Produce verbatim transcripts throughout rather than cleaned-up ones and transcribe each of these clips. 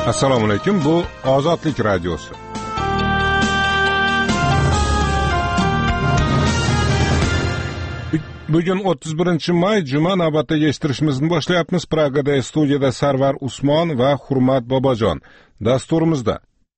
Assalomu alaykum, bu Ozodlik radiosi. Bugun o'ttiz birinchi may, juma, navbatdagi eshittirishimizni boshlayapmiz. Pragada studiyada Sarvar Usmon va Hurmat Bobojon. Dasturimizda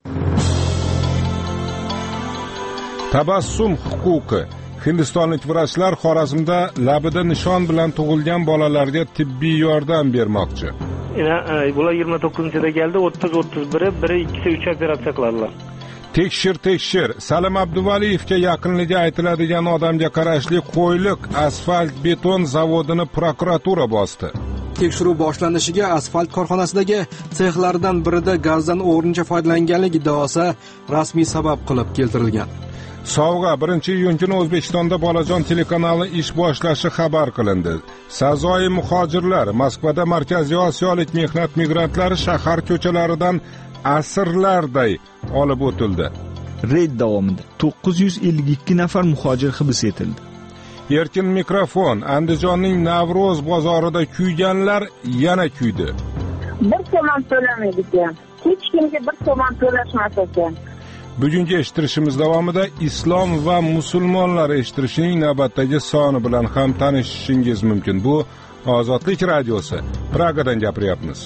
tabassum huquqi. Hindistonlik vrachlar Xorazmda labida nishon bilan tug'ilgan bolalarga tibbiy yordam bermoqchi. Bular yigirma to'qqizinchida keldi, o'ttiz o'ttiz biri, biri ikkisi uch operatsiya qiladilar. Tekshir, tekshir. Salim Abduvaliyevga yaqinligi aytiladigan odamga qarashli Qo'yliq asfalt beton zavodini prokuratura bosdi. Tekshiruv boshlanishiga asfalt korxonasidagi sexlardan birida gazdan o'g'rincha foydalanganlik iddaosi rasmiy sabab qilib keltirilgan. Sovg'a birinchi iyun kuni O'zbekistonda Bolajon telekanali ish boshlashi xabar qilindi. Sazoyi muhojirlar Moskvada Markaziy Osiyolik mehnat migrantlari shahar ko'chalaridan asrlarday olib o'tildi. Reyd davomida to'qqiz yuz ellik ikki nafar muhojir hibs etildi. Erkin mikrofon. Andijonning Navro'z bozorida kuyganlar yana kuydi. Bir so'm to'lamaydi ekan. Hech kimga bir so'm to'lashmas ekan. Bugungi eshittirishimiz davomida islom va musulmonlar eshittirishining navbatdagi soni bilan ham tanishishingiz mumkin. Bu Ozodlik radiosi. Pragadan gapiryapmiz.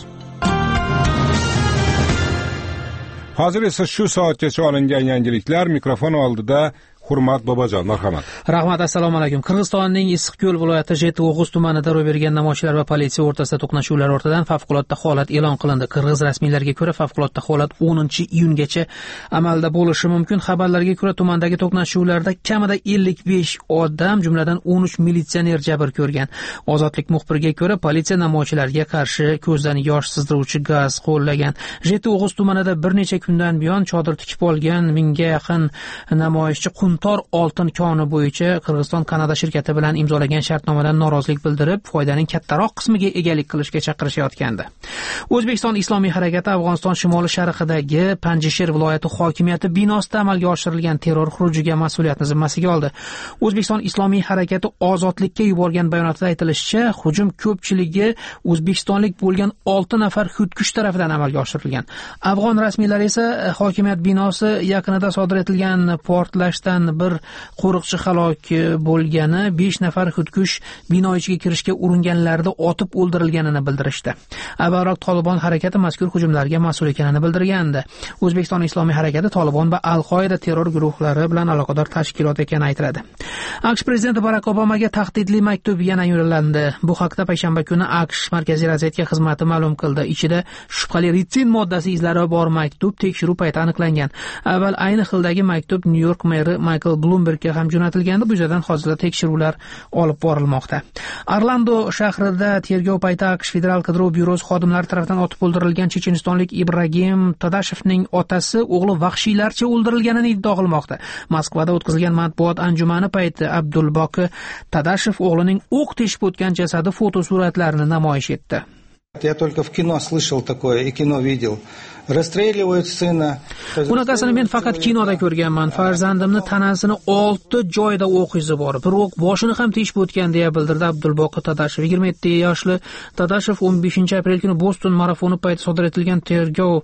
Hozir esa shu soatgacha olingan yangiliklar. Mikrofon oldida Hurmat Bobojon, marhamat. Rahmat, assalomu alaykum. Qirg'izistonning Issiqko'l viloyati Jetog'uz tumanida ro'y bergan namoyishchilar va politsiya o'rtasida to'qnashuvlar ortidan favqulodda holat e'lon qilindi. Qirg'iz rasmiylariga ko'ra favqulodda holat o'ninchi iyungacha amalda bo'lishi mumkin. Xabarlarga ko'ra tumandagi to'qnashuvlarda kamida ellik besh odam, jumladan o'n uch militsioner jabr ko'rgan. Ozodlik muxbiriga ko'ra politsiya namoyishchilarga qarshi ko'zdan yosh sizdiruvchi gaz qo'llagan. Jetog'uz tumanida bir necha kundan buyon chodir tikib olgan mingga yaqin namoyishchi Tor oltin koni bo'yicha Qirg'iziston Kanada shirkati bilan imzolagan shartnomadan norozilik bildirib, foydaning kattaroq qismiga egalik qilishga chaqirishayotgandi. O'zbekiston Islomiy harakati Afg'oniston shimoli sharqidagi Panjshir viloyati hokimiyati binosida amalga oshirilgan terror xurujiga mas'uliyatni zimmasiga oldi. O'zbekiston Islomiy harakati ozodlikka yuborgan bayonotda aytilishicha, hujum ko'pchiligi o'zbekistonlik bo'lgan olti nafar xudkush tomonidan amalga oshirilgan. Afg'on rasmiylari esa hokimiyat binosi yaqinida sodir etilgan portlashdan bir qo'riqchi halok bo'lgani, besh nafar xudkush bino ichiga kirishga uringanlarida otib o'ldirilganini bildirishdi. Avvalroq Tolibon harakati mazkur hujumlarga mas'ul ekanini bildirgandi. O'zbekiston Islomiy harakati Tolibon va Al-Qoida terror guruhlari bilan aloqador tashkilot ekanini aytadi. AQSh prezidenti Barak Obamaga tahdidli maktub yana yo'llandi. Bu haqda payshanba kuni AQSh Markaziy razvedka xizmati ma'lum qildi. Ichida shubhali ritsin moddasi izlari bor maktub tekshiruv payti aniqlangan. Avval ayni xildagi maktub Nyu-York meri Michael Bloombergga ham jo'natilgandi. Bu yerdan hozirda tekshiruvlar olib borilmoqda. Orlando shahrida tergov payti AQSh Federal qidiruv byurosi xodimlari tomonidan otib o'ldirilgan chechenistonlik Ibragim Tadashevning otasi o'g'li vahshiylarcha o'ldirilganini iddao qilmoqda. Moskvada o'tkazilgan matbuot anjumani payti Abdulboki Tadashev o'g'lining o'q teshib o'tgan jasadi fotosuratlarini namoyish etdi. Я только в кино слышал такое и кино видел. Расстреливают сына. Bunaqasini men faqat kinoda ko'rganman. Farzandimni tanasini olti joyda o'q izi bor. Bir o'q boshini ham teshib o'tgan deya bildirdi Abdulboqi Tadashev. yigirma yetti yoshli Tadashev o'n beshinchi aprel kuni Boston marafoni payti sodir etilgan tergov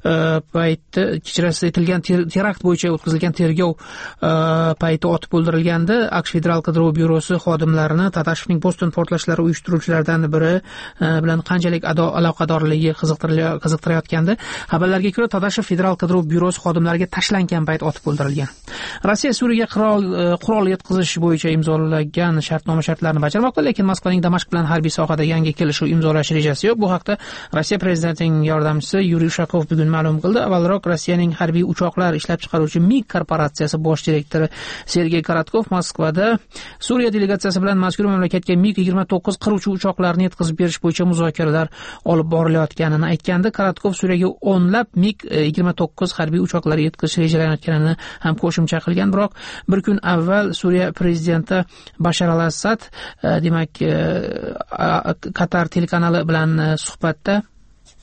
payti kechirasiz etilgan terakt bo'yicha o'tkazilgan tergov payti otib o'ldirilgandi. AQSh Federal qidiruv byurosi xodimlarini Tadashevning Boston portlashlari uyushtiruvchilaridan biri bilan qanchalik aloqadorligi qiziqtirayotgandi. Xabarlarga ko'ra, Tadashev Federal qidiruv byurosi xodimlariga tashlangan payt otib o'ldirilgan. Rossiya Suriyaga qurol qurol yetkazish bo'yicha imzolagan shartnoma shartlarini bajarmoqda, lekin Moskvaning Damashq bilan harbiy sohada yangi kelishuv imzolash rejasi yo'q. Bu haqda Rossiya prezidentining yordamchisi Yuriy Ushakov bugun ma'lum qildi. Avvalroq Rossiyaning harbiy uchoqlar ishlab chiqaruvchi MiG korporatsiyasi bosh direktori Sergey Korotkov Moskvada Suriya delegatsiyasi bilan mazkur mamlakatga MiG yigirma to'qqiz qiruvchi uchoqlarni yetkazib berish bo'yicha muzokaralar olib borilayotganini aytgandi. Korotkov Suriyaga o'nlab MiG yigirma to'qqiz harbiy uchoqlari yetkazish rejalanayotganini ham qo'shimcha qilgan. Biroq bir kun avval Suriya prezidenti Bashar al-Assad demak Qatar telekanali bilan suhbatda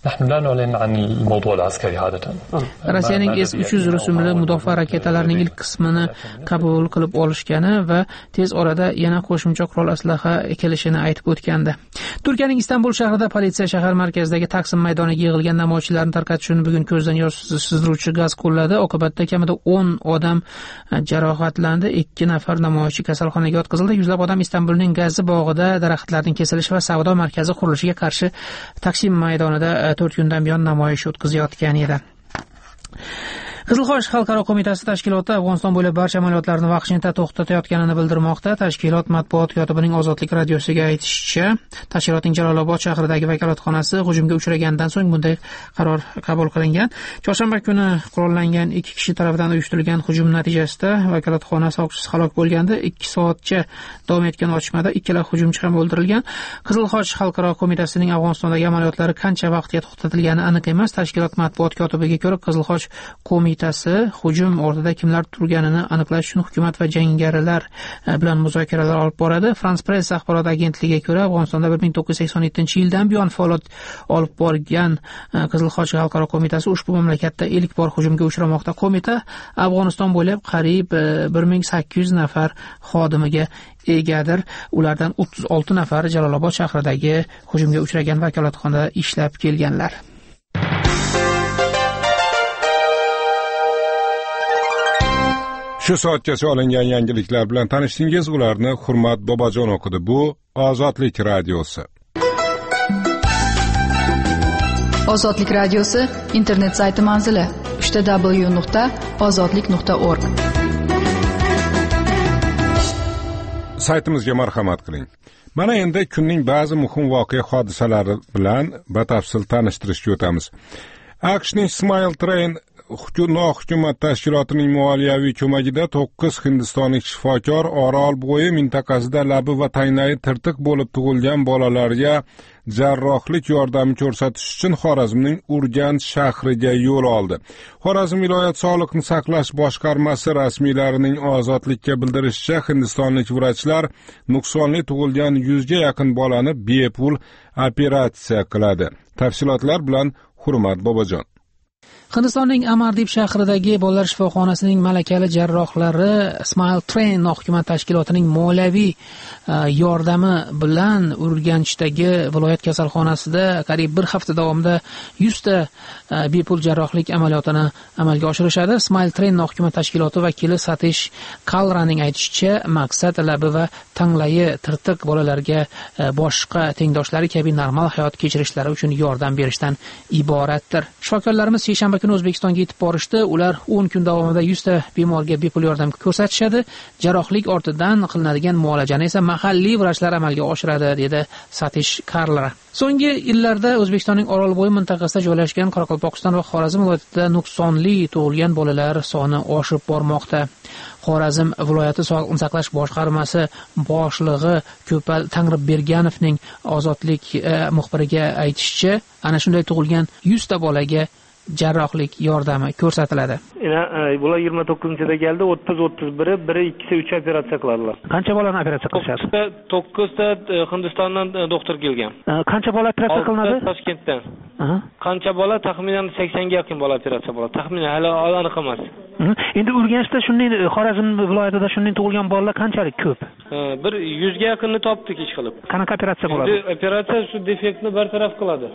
نحن لا نعلن عن الموضوع العسكري عادة. Rossiyaning S uch yuz rusumli mudofaa raketalarining ilk qismini qabul qilib olishgani va tez orada yana qo'shimcha qurol aslaha kelishini aytib o'tgandi. Turkiyaning Istanbul shahrida politsiya shahar markazidagi Taksim maydoniga yig'ilgan namoyishchilarni tarqatishni bugun ko'zdan yosh sizdiruvchi gaz qo'lladi. Oqibatda kamida o'n odam jarohatlandi, ikki nafar namoyishchi kasalxonaga yotqizildi. Yuzlab odam Istanbulning Gazi bog'ida daraxtlarning kesilishi va savdo markazi qurilishiga qarshi Taksim maydonida to'rt kundan buyon namoyish o'tkazayotgan edi. Qizilxoch xalqaro qo'mitasi tashkiloti Afg'oniston bo'ylab barcha amaliyotlarni vaqtincha to'xtatayotganini bildirmoqda. Tashkilot matbuot kotibining Ozodlik radiosiga aytishicha, tashkilotning Jalolobod shahridagi vakolatxonasi hujumga uchragandan so'ng bunday qaror qabul qilingan. Chorshanba kuni qurollangan ikki kishi tomonidan uyushtirilgan hujum natijasida vakolatxona soqchisi halok bo'lgandi. ikki soatcha davom etgan otishmada ikkala hujumchi ham o'ldirilgan. Qizilxoch xalqaro qo'mitasining Afg'onistondagi amaliyotlari qancha vaqtga to'xtatilgani aniq emas. Tashkilot matbuot kotibiga ko'ra, Qizilxoch qo'mitasi hujum ortida kimlar turganini aniqlash uchun hukumat va jangarilar bilan muzokaralar olib boradi. France Press axborot agentligiga ko'ra, Afg'onistonda bir ming to'qqiz yuz sakson yettinchi yildan buyon faoliyat olib borgan Qizilxoch xalqaro qo'mitasi ushbu mamlakatda ilk bor hujumga uchramoqda. Qo'mita Afg'oniston bo'ylab qariyb bir ming sakkiz yuz nafar xodimiga egadir. Ulardan o'ttiz olti nafari Jalolobod shahridagi hujumga uchragan vakolatxonada ishlab kelganlar. Shu soatgacha olingan yangiliklar bilan tanishdingiz. Ularni Hurmat Bobojon o'qidi. Bu Ozodlik radiosi. Ozodlik radiosi internet sayti manzili uch w nuqta ozodlik nuqta org. Saytimizga marhamat qiling. Mana endi kunning ba'zi muhim voqea hodisalari bilan batafsil tanishtirishga o'tamiz. AQShning Smile Train nohukumat tashkilotining moliyaviy ko'magida to'qqiz hindistonlik shifokor Orol bo'yi mintaqasida labi va tanglayi tirtiq bo'lib tug'ilgan bolalarga jarrohlik yordami ko'rsatish uchun Xorazmning Urganch shahriga yo'l oldi. Xorazm viloyat sog'liqni saqlash boshqarmasi rasmiylarining Ozodlikka bildirishicha, hindistonlik vrachlar nuqsonli tug'ilgan yuzga yaqin bolani bepul operatsiya qiladi. Tafsilotlar bilan Hurmat Bobojon. Hindistonning Amardib shahridagi bolalar shifoxonasining malakali jarrohlari Smile Train nohukumat tashkilotining moliyaviy yordami bilan Urganchdagi viloyat kasalxonasida qariyb bir hafta davomida yuz ta bepul jarrohlik amaliyotini amalga oshirishadi. Smile Train nohukumat tashkiloti vakili Satish Kalraning aytishicha, maqsad labi va tanglayi tirtiq bolalarga boshqa tengdoshlari kabi normal hayot kechirishlari uchun yordam berishdan iboratdir. Shifokorlarimiz seshanba kuni O'zbekistonga yetib borishdi. Ular o'n kun davomida yuz ta bemorga bepul yordam ko'rsatishadi. Jarrohlik ortidan qilinadigan muolajani esa mahalliy vrachlar amalga oshiradi, dedi Satish Karlar. So'nggi yillarda O'zbekistonning Orolbo'yi mintaqasida joylashgan Qoraqalpog'iston va Xorazm viloyatida nuqsonli tug'ilgan bolalar soni oshib bormoqda. Xorazm viloyati sog'liqni saqlash boshqarmasi boshlig'i Ko'pal Tangribberganovning Ozodlik muxbiriga aytishicha, ana shunday tug'ilgan yuz ta bolaga jarrohlik yordami ko'rsatiladi. Bular yigirma to'qqizinchida keldi, o'ttiz o'ttiz biri, biri ikkisi uch operatsiya qiladilar. Qancha bolani operatsiya qilishadi? to'qqiz ta Hindistondan doktor kelgan. Qancha bola operatsiya qilinadi? Toshkentdan. Qancha bola? Taxminan saksonga yaqin bola operatsiya bo'ladi. Taxminan hali aniq emas. Endi Urganchda shunday, Xorazm viloyatida shunday tug'ilgan bolalar qanchalik ko'p? Bir yuzga yaqinni topdik ish qilib. Qanaqa operatsiya bo'ladi? Operatsiya shu defektni bartaraf qiladi.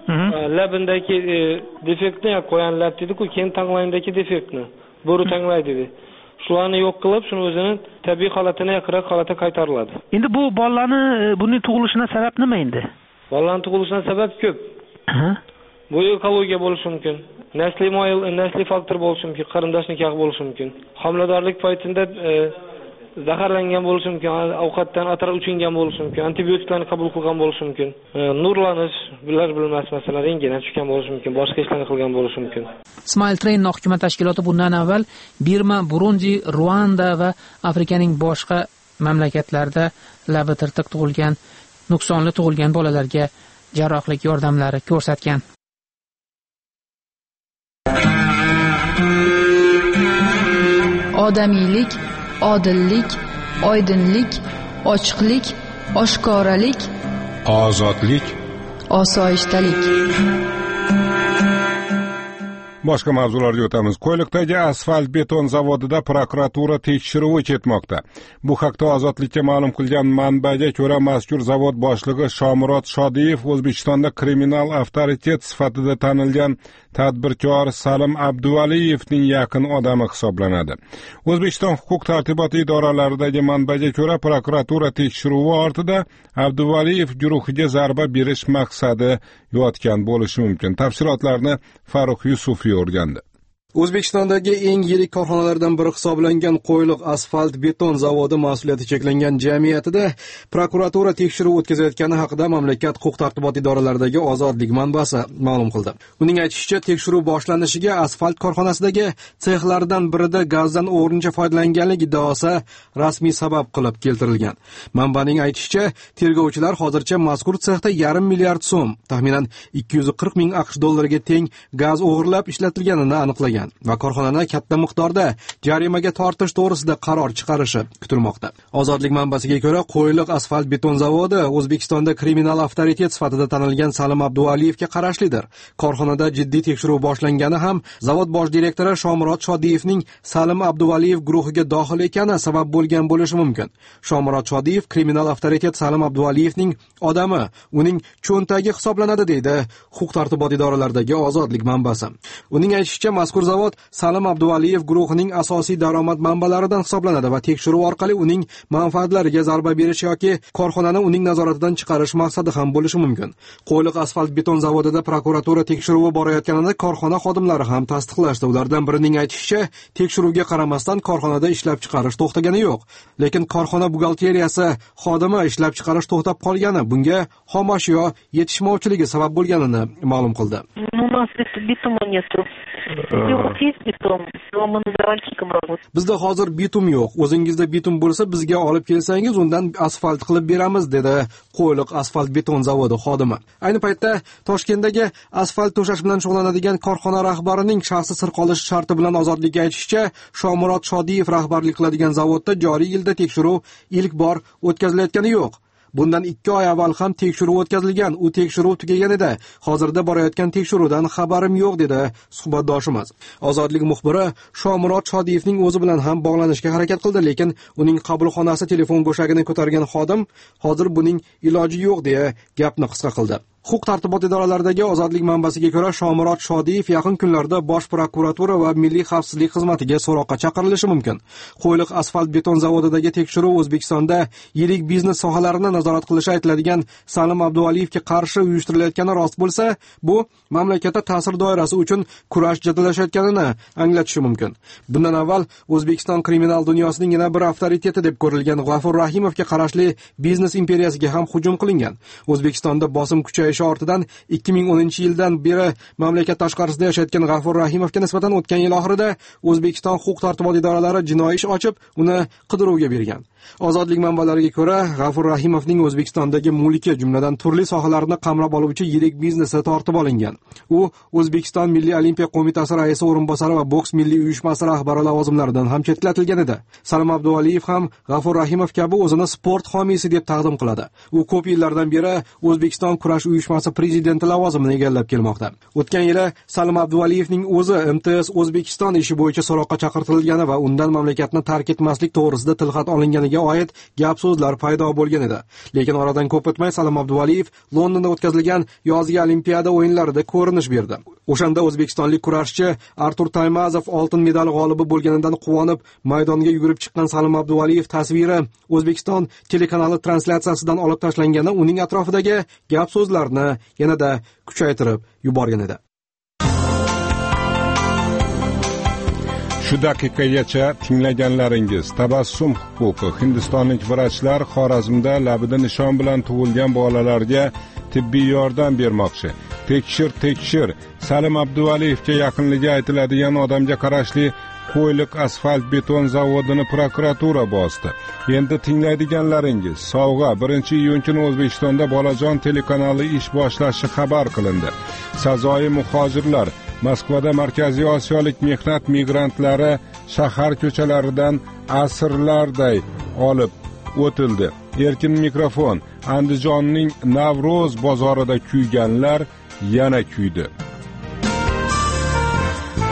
Labindagi defektni qo'yan lab dedi-ku, keyin tanglayindagi defektni, bo'ri tanglay dedi. Shularni yo'q qilib, shuni o'zini tabiiy holatini yaqinroq holatga qaytariladi. Endi bu bolalarni buning tug'ilishining sababi nima endi? Bolalarning tug'ilishining sababi ko'p. Bu ekologiya bo'lishi mumkin. Nasliy moyil, nasliy faktor bo'lishi mumkin, qarindosh nikoh bo'lishi mumkin. Homiladorlik paytida zaharlangan bo'lishi mumkin, ovqatdan atar uchingan bo'lishi mumkin, antibiotiklarni qabul qilgan bo'lishi mumkin, nurlanish, bular bilmas masalalar yengina tushgan bo'lishi mumkin, boshqa ishlarni qilgan bo'lishi mumkin. Smile Train nohukumat tashkiloti bundan avval Birma, Burundi, Ruanda va Afrikaning boshqa mamlakatlarida labi tirtiq tug'ilgan, nuqsonli tug'ilgan bolalarga jarrohlik yordamlari ko'rsatgan. Odamiylik, odillik, oydinlik, ochiqlik, oshkoralik, ozodlik, osoyishtalik. Boshqa mavzularga o'tamiz. Qo'yliqdagi asfalt beton zavodida prokuratura tekshiruvi ketmoqda. Bu haqda Ozodlikka ma'lum qilgan manbaga ko'ra, mazkur zavod boshlig'i Shomurod Shodiyev O'zbekistonda kriminal avtoritet sifatida tanilgan tadbirkor Salim Abduvaliyevning yaqin odami hisoblanadi. O'zbekiston huquq-tartibot idoralaridagi manbaga ko'ra, prokuratura tekshiruvi ortida Abduvaliyev guruhiga zarba berish maqsadi yotgan bo'lishi mumkin. Tafsilotlarni Farruh Yusufiy o'rgandi. O'zbekistondagi eng yirik korxonalardan biri hisoblangan Qo'yliq asfalt beton zavodi mas'uliyati cheklangan jamiyatida prokuratura tekshiruv o'tkazayotgani haqida mamlakat huquq-tartibot idoralaridagi Ozodlik manbasi ma'lum qildi. Uning aytishicha, tekshiruv boshlanishiga asfalt korxonasidagi sexlardan birida gazdan o'g'rincha foydalanganlik iddaosi rasmiy sabab qilib keltirilgan. Manbaning aytishicha, tergovchilar hozircha mazkur sexda yarim milliard so'm, taxminan ikki yuz qirq ming AQSh dollariga teng gaz o'g'irlab ishlatilganini aniqlagan va korxonani katta miqdorda jarimaga tortish to'g'risida qaror chiqarishi kutilmoqda. Ozodlik manbasiga ko'ra, Qo'yliq asfalt beton zavodi O'zbekistonda kriminal avtoritet sifatida tanilgan Salim Abduvaliyevga qarashlidir. Korxonada jiddiy tekshiruv boshlangani ham zavod bosh direktori Shomurod Shodiyevning Salim Abduvaliyev guruhiga dohil ekani sabab bo'lgan bo'lishi mumkin. Shomurod Shodiyev kriminal avtoritet Salim Abduvaliyevning odami, uning cho'ntagi hisoblanadi, deydi huquq-tartibot idoralaridagi Ozodlik manbasi. Uning aytishicha, mazkur zavod Salim Abduvaliyev guruhining asosiy daromad manbalaridan hisoblanadi va tekshiruv orqali uning manfaatlariga zarba berish yoki korxonani uning nazoratidan chiqarish maqsadi ham bo'lishi mumkin. Qo'yliq asfalt beton zavodida prokuratura tekshiruvi borayotganini korxona xodimlari ham tasdiqlashdi. Ulardan birining aytishicha, tekshiruvga qaramasdan korxonada ishlab chiqarish to'xtagani yo'q, lekin korxona buxgalteriyasi xodimi ishlab chiqarish to'xtab qolgani, bunga xom ashyo yetishmovchiligi sabab bo'lganini ma'lum qildi. Bizda hozir bitum yo'q. O'zingizda bitum bo'lsa, bizga olib kelsangiz, undan asfalt qilib beramiz, dedi Qo'yliq asfalt beton zavodi xodimi. Ayni paytda Toshkentdagi asfalt to'shash bilan shug'ullanadigan korxona rahbarining shaxsi sir qolish sharti bilan Ozodlikka aytishicha, Shomurod Shodiyev rahbarlik qiladigan zavodda joriy yilda tekshiruv ilk bor o'tkazilayotgani yo'q. Bundan ikki oy avval ham tekshiruv o'tkazilgan. U tekshiruv tugaganida hozirda borayotgan tekshiruvdan xabarim yo'q, dedi suhbatdoshimiz. Ozodlik muxbiri Shomurod Shodiyevning o'zi bilan ham bog'lanishga harakat qildi, lekin uning qabulxonasi telefon go'shagini ko'targan xodim hozir buning iloji yo'q deya gapni qisqa qildi. Huquq-tartibot idoralaridagi Ozodlik manbasiga ko'ra, Shomurod Shodiyev yaqin kunlarda Bosh prokuratura va Milliy xavfsizlik xizmatiga so'roqqa chaqirilishi mumkin. Qo'yliq asfalt beton zavodidagi tekshiruv O'zbekistonda yirik biznes sohalarini nazorat qilishi aytiladigan Salim Abduvaliyevga qarshi uyushtirilayotgani rost bo'lsa, bu mamlakatda ta'sir doirasi uchun kurash jadallashayotganini anglatishi mumkin. Bundan avval O'zbekiston kriminal dunyosining yana bir avtoriteti deb ko'rilgan G'afur Rahimovga qarashli biznes imperiyasiga ham hujum qilingan. O'zbekistonda bosim kuchayishi ortidan ikki ming o'ninchi yildan beri mamlakat tashqarisida yashayotgan G'afur Rahimovga nisbatan o'tgan yil oxirida O'zbekiston huquq-tartibot idoralari jinoiy ish ochib, uni qidiruvga bergan. Ozodlik manbalariga ko'ra, G'afur Rahimovning O'zbekistondagi mulki, jumladan turli sohalarni qamrab oluvchi yirik biznesi tortib olingan. U O'zbekiston Milliy olimpiya qo'mitasi raisi o'rinbosari va boks milliy uyushmasi rahbari lavozimlaridan ham chetlatilgan edi. Salim Abduvaliyev ham G'afur Rahimov kabi o'zini sport homiysi deb taqdim qiladi. U ko'p yillardan beri O'zbekiston kurash uyushmasi prezidenti lavozimini egallab kelmoqda. O'tgan yili Salim Abduvaliyevning o'zi M T S O'zbekiston ishi bo'yicha so'roqqa chaqirtirilgani va undan mamlakatni tark etmaslik to'g'risida tilxat olinganiga oid gap so'zlar paydo bo'lgan edi. Lekin oradan ko'p o'tmay Salim Abduvaliyev Londonda o'tkazilgan yozgi olimpiada o'yinlarida ko'rinish berdi. O'shanda o'zbekistonlik kurashchi Artur Taymazov oltin medal g'olibi bo'lganidan quvonib maydonga yugurib chiqqan Salim Abduvaliyev tasviri O'zbekiston telekanali translyatsiyasidan olib tashlangani uning atrofidagi gap so'zlarni yanada kuchaytirib yuborgan edi. Shu daqiqagacha tinglaganlaringiz tabassum huquqi. Hindistonlik vrachlar Xorazmda labida nishon bilan tug'ilgan bolalarga tibbiy yordam bermoqchi. Tekshir, tekshir. Salim Abduvaliyevga yaqinligi aytiladigan odamga qarashli Qo'yliq asfalt beton zavodini prokuratura bosdi. Endi tinglaydiganlaringiz, sovg'a birinchi iyun kuni O'zbekistonda Bolajon telekanali ish boshlashi xabar qilindi. Sazoyi muhojirlar Moskvada Markaziy Osiyolik mehnat migrantlari shahar ko'chalaridan asrlarday olib o'tildi. Erkin mikrofon. Andijonning Navro'z bozorida kuyganlar yana kuydi.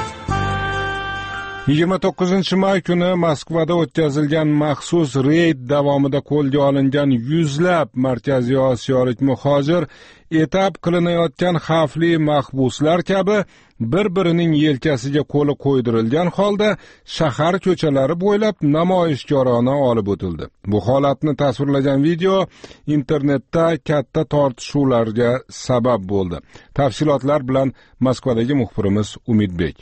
yigirma to'qqizinchi may kuni Moskvada o'tkazilgan maxsus reyd davomida qo'lga olingan yuzlab Markaziy Osiyolik muhojir etap qilinayotgan xavfli mahbuslar kabi bir-birining yelkasiga qo'li qo'ydirilgan holda shahar ko'chalari bo'ylab namoyishkorona olib o'tildi. Bu holatni tasvirlagan video internetda katta tortishuvlarga sabab bo'ldi. Tafsilotlar bilan Moskvadagi muxbirimiz Umidbek.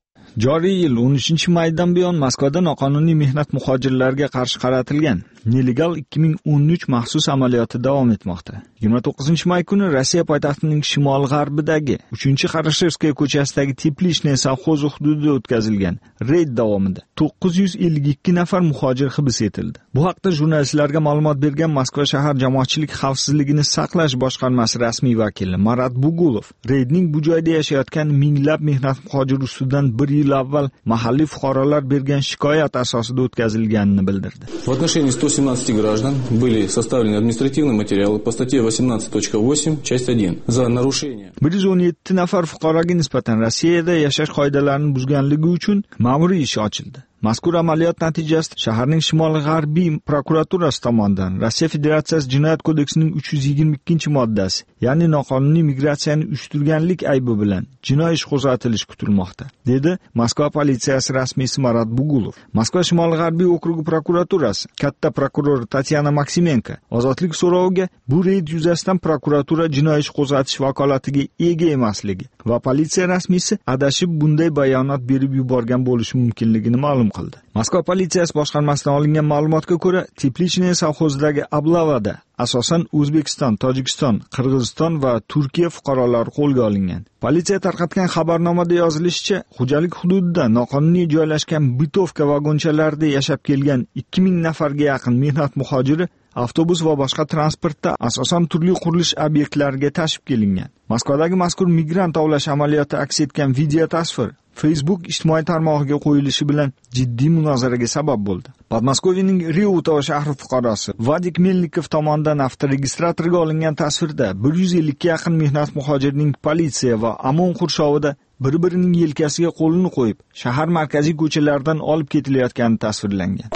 Joriy yil o'n uchinchi maydan buyon Moskvada noqonuniy mehnat muhojirlarga qarshi qaratilgan nelegal ikki ming o'n uch maxsus amaliyoti davom etmoqda. yigirma to'qqizinchi may kuni Rossiya poytaxtining shimol-g'arbidagi uchinchi Xarashevskaya ko'chasidagi Teplishniy sovxozi hududida o'tkazilgan reyd davomida to'qqiz yuz ellik ikki nafar muhojir hibs etildi. Bu haqda jurnalistlarga ma'lumot bergan Moskva shahar jamoatchilik xavfsizligini saqlash boshqarmasi rasmiy vakili Marat Bugulov, reydning bu joyda yashayotgan minglab mehnat muhojir ustidan bir yil avval mahalliy fuqarolar bergan shikoyat asosida o'tkazilganini bildirdi. В отношении sto семнадцати граждан были составлены административные материалы по статье восемнадцать точка восемь, часть один за нарушение. bir yuz o'n yetti nafar fuqaroga nisbatan Rossiyada yashash qoidalarini buzganligi uchun ma'muriy ish ochildi. Mazkur amaliyot natijasida shaharning shimol-g'arbiy prokuraturasi tomonidan Rossiya Federatsiyasi Jinoyat kodeksining uch yuz yigirma ikkinchi moddasi, ya'ni noqonuniy migratsiyani uyushtirganlik aybi bilan jinoiy ish qo'zg'atilishi kutilmoqda, dedi Moskva politsiyasi rasmiysi Marat Bugulov. Moskva shimol-g'arbiy okrugi prokuraturasi katta prokurori Tatyana Maksimenko ozodlik so'roviga bu reyd yuzasidan prokuratura jinoiy ish qo'zg'atish vakolatiga ega emasligi va politsiya rasmiysi adashib bunday bayonot berib yuborgan bo'lishi mumkinligini ma'lum qildi. Moskva politsiyasi boshqarmasidan olingan ma'lumotga ko'ra, Teplishniy sovxozidagi oblavada asosan O'zbekiston, Tojikiston, Qirg'iziston va Turkiya fuqarolari qo'lga olingan. Politsiya tarqatgan xabarnomada yozilishicha, xo'jalik hududida noqonuniy joylashgan bitovka vagonchalarida yashab kelgan ikki ming nafarga yaqin mehnat muhojiri avtobus va boshqa transportda asosan turli qurilish obyektlariga tashib kelingan. Moskvadagi mazkur migrant ovlash amaliyoti aks etgan video tasvir Facebook ijtimoiy tarmog'iga qo'yilishi bilan jiddiy munozaraga sabab bo'ldi. Podmoskoviyaning Reutov shahri fuqarosi Vadik Melnikov tomonidan avtoregistratorga olingan tasvirda bir yuz ellik ga yaqin mehnat muhojirining politsiya va OMON qurshovida bir-birining yelkasiga qo'lini qo'yib, shahar markaziy ko'chalaridan olib ketilayotgani tasvirlangan.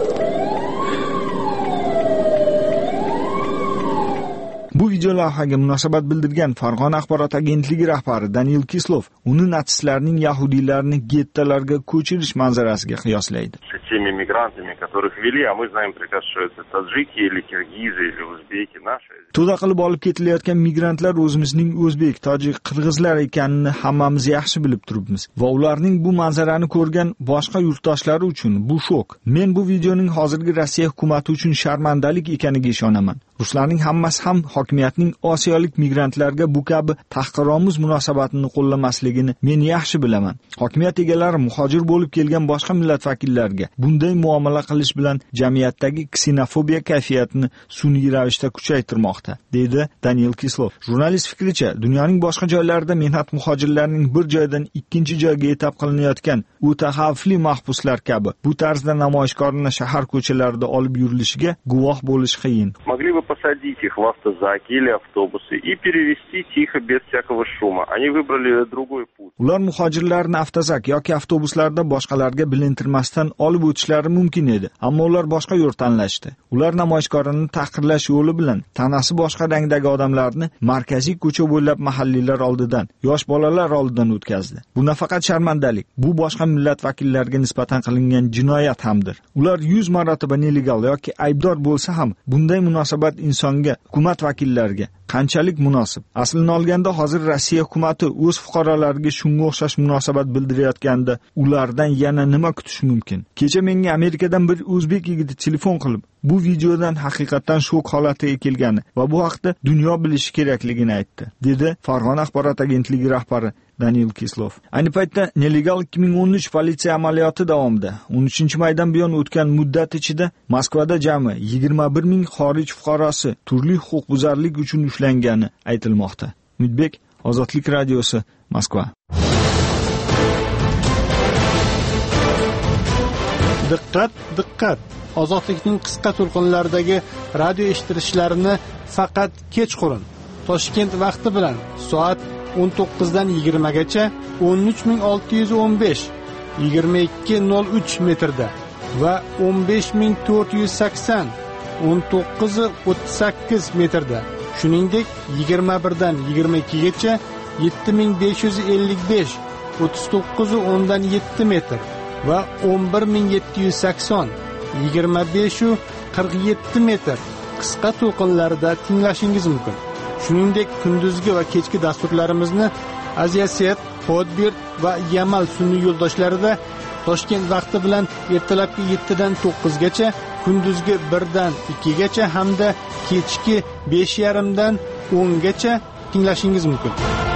Bu video lavhaga munosabat bildirgan Farg'ona axborot agentligi rahbari Daniil Kislov uni natsistlarning yahudiylarni gettalarga ko'chirish manzarasiga qiyoslaydi. Теми мигрантами, которых вели, а мы знаем прекрасно, что это таджики или киргизы или узбеки наши. To'da qilib olib ketilayotgan migrantlar o'zimizning o'zbek, tojik, qirg'izlar ekanini hammamiz yaxshi bilib turibmiz va ularning bu manzarani ko'rgan boshqa yurtdoshlari uchun bu shok. Men bu videoning hozirgi Rossiya hukumati uchun sharmandalik ekaniga ishonaman. Ruslarning hammasi ham hokimiyatning osiyolik migrantlarga bu kabi tahqiromuz munosabatini qo'llamasligini men yaxshi bilaman. Hokimiyat egalari muhojir bo'lib kelgan boshqa millat vakillariga bunday muomala qilish bilan jamiyatdagi ksenofobiya kayfiyatini sun'iy ravishda kuchaytirmoqda, dedi Daniil Kislov. Jurnalist fikricha, dunyoning boshqa joylarida mehnat muhojirlarining bir joydan ikkinchi joyga etap qilinayotgan o'ta xavfli mahbuslar kabi bu tarzda namoyishkorlarni shahar ko'chalarida olib yurilishiga guvoh bo'lish qiyin. Посадить их в автозаки или автобусы и перевезти тихо, без всякого шума. Они выбрали другой путь. Ular muhojirlarni avtozak yoki avtobuslarda boshqalarga bilintirmasdan olib o'tishlari mumkin edi, ammo ular boshqa yo'l tanlashdi. Ular namoyishkorlarni tahqirlash yo'li bilan tanasi boshqa rangdagi odamlarni markaziy ko'cha bo'ylab mahalliylar oldidan, yosh bolalar oldidan o'tkazdi. Bu nafaqat sharmandalik, bu boshqa millat vakillariga nisbatan qilingan jinoyat hamdir. Ular yuz marotaba nelegal yoki aybdor bo'lsa ham bunday munosabat insonga, hukumat vakillariga qanchalik munosib? Aslini olganda hozir Rossiya hukumatı o'z fuqarolariga shunga o'xshash munosabat bildirayotganda ulardan yana nima kutish mumkin? Kecha menga Amerikadan bir o'zbek yigiti telefon qilib, bu videodan haqiqatan shok holatiga kelgani va bu haqda dunyo bilishi kerakligini aytdi, dedi Farg'ona axborot agentligi rahbari Daniil Kislov. Ayni paytda nelegal ikki ming o'n uch politsiya amaliyoti davomida o'n uchinchi maydan buyon o'tgan muddat ichida Moskvada jami yigirma bir ming xorij fuqarosi turli huquqbuzarlik uchun ushlangani aytilmoqda. Umidbek, Ozodlik radiosi, Moskva. Diqqat, diqqat. Ozodlikning qisqa to'lqinlaridagi radio eshittirishlarini faqat kechqurun Toshkent vaqti bilan soat o'n to'qqizdan yigirmagacha o'n uch ming olti yuz o'n besh yigirma ikki nol uch metrda va o'n besh ming to'rt yuz sakson o'n to'qqiz o'ttiz sakkiz metrda. Shuningdek, yigirma birdan yigirma ikkigacha yetti ming besh yuz ellik besh o'ttiz to'qqiz o'ndan yetti metr va o'n bir ming yetti yuz sakson yigirma besh qirq yetti metr qisqa to'lqinlarda tinglashingiz mumkin. Shuningdek, kunduzgi va kechki dasturlarimizni Aziyaset, Podbir va Yamal sun'iy yo'ldoshlarida Toshkent vaqti bilan ertalabki yetti dan to'qqiz gacha, kunduzgi bir dan ikki gacha hamda kechki besh yarim dan o'n gacha tinglashingiz mumkin.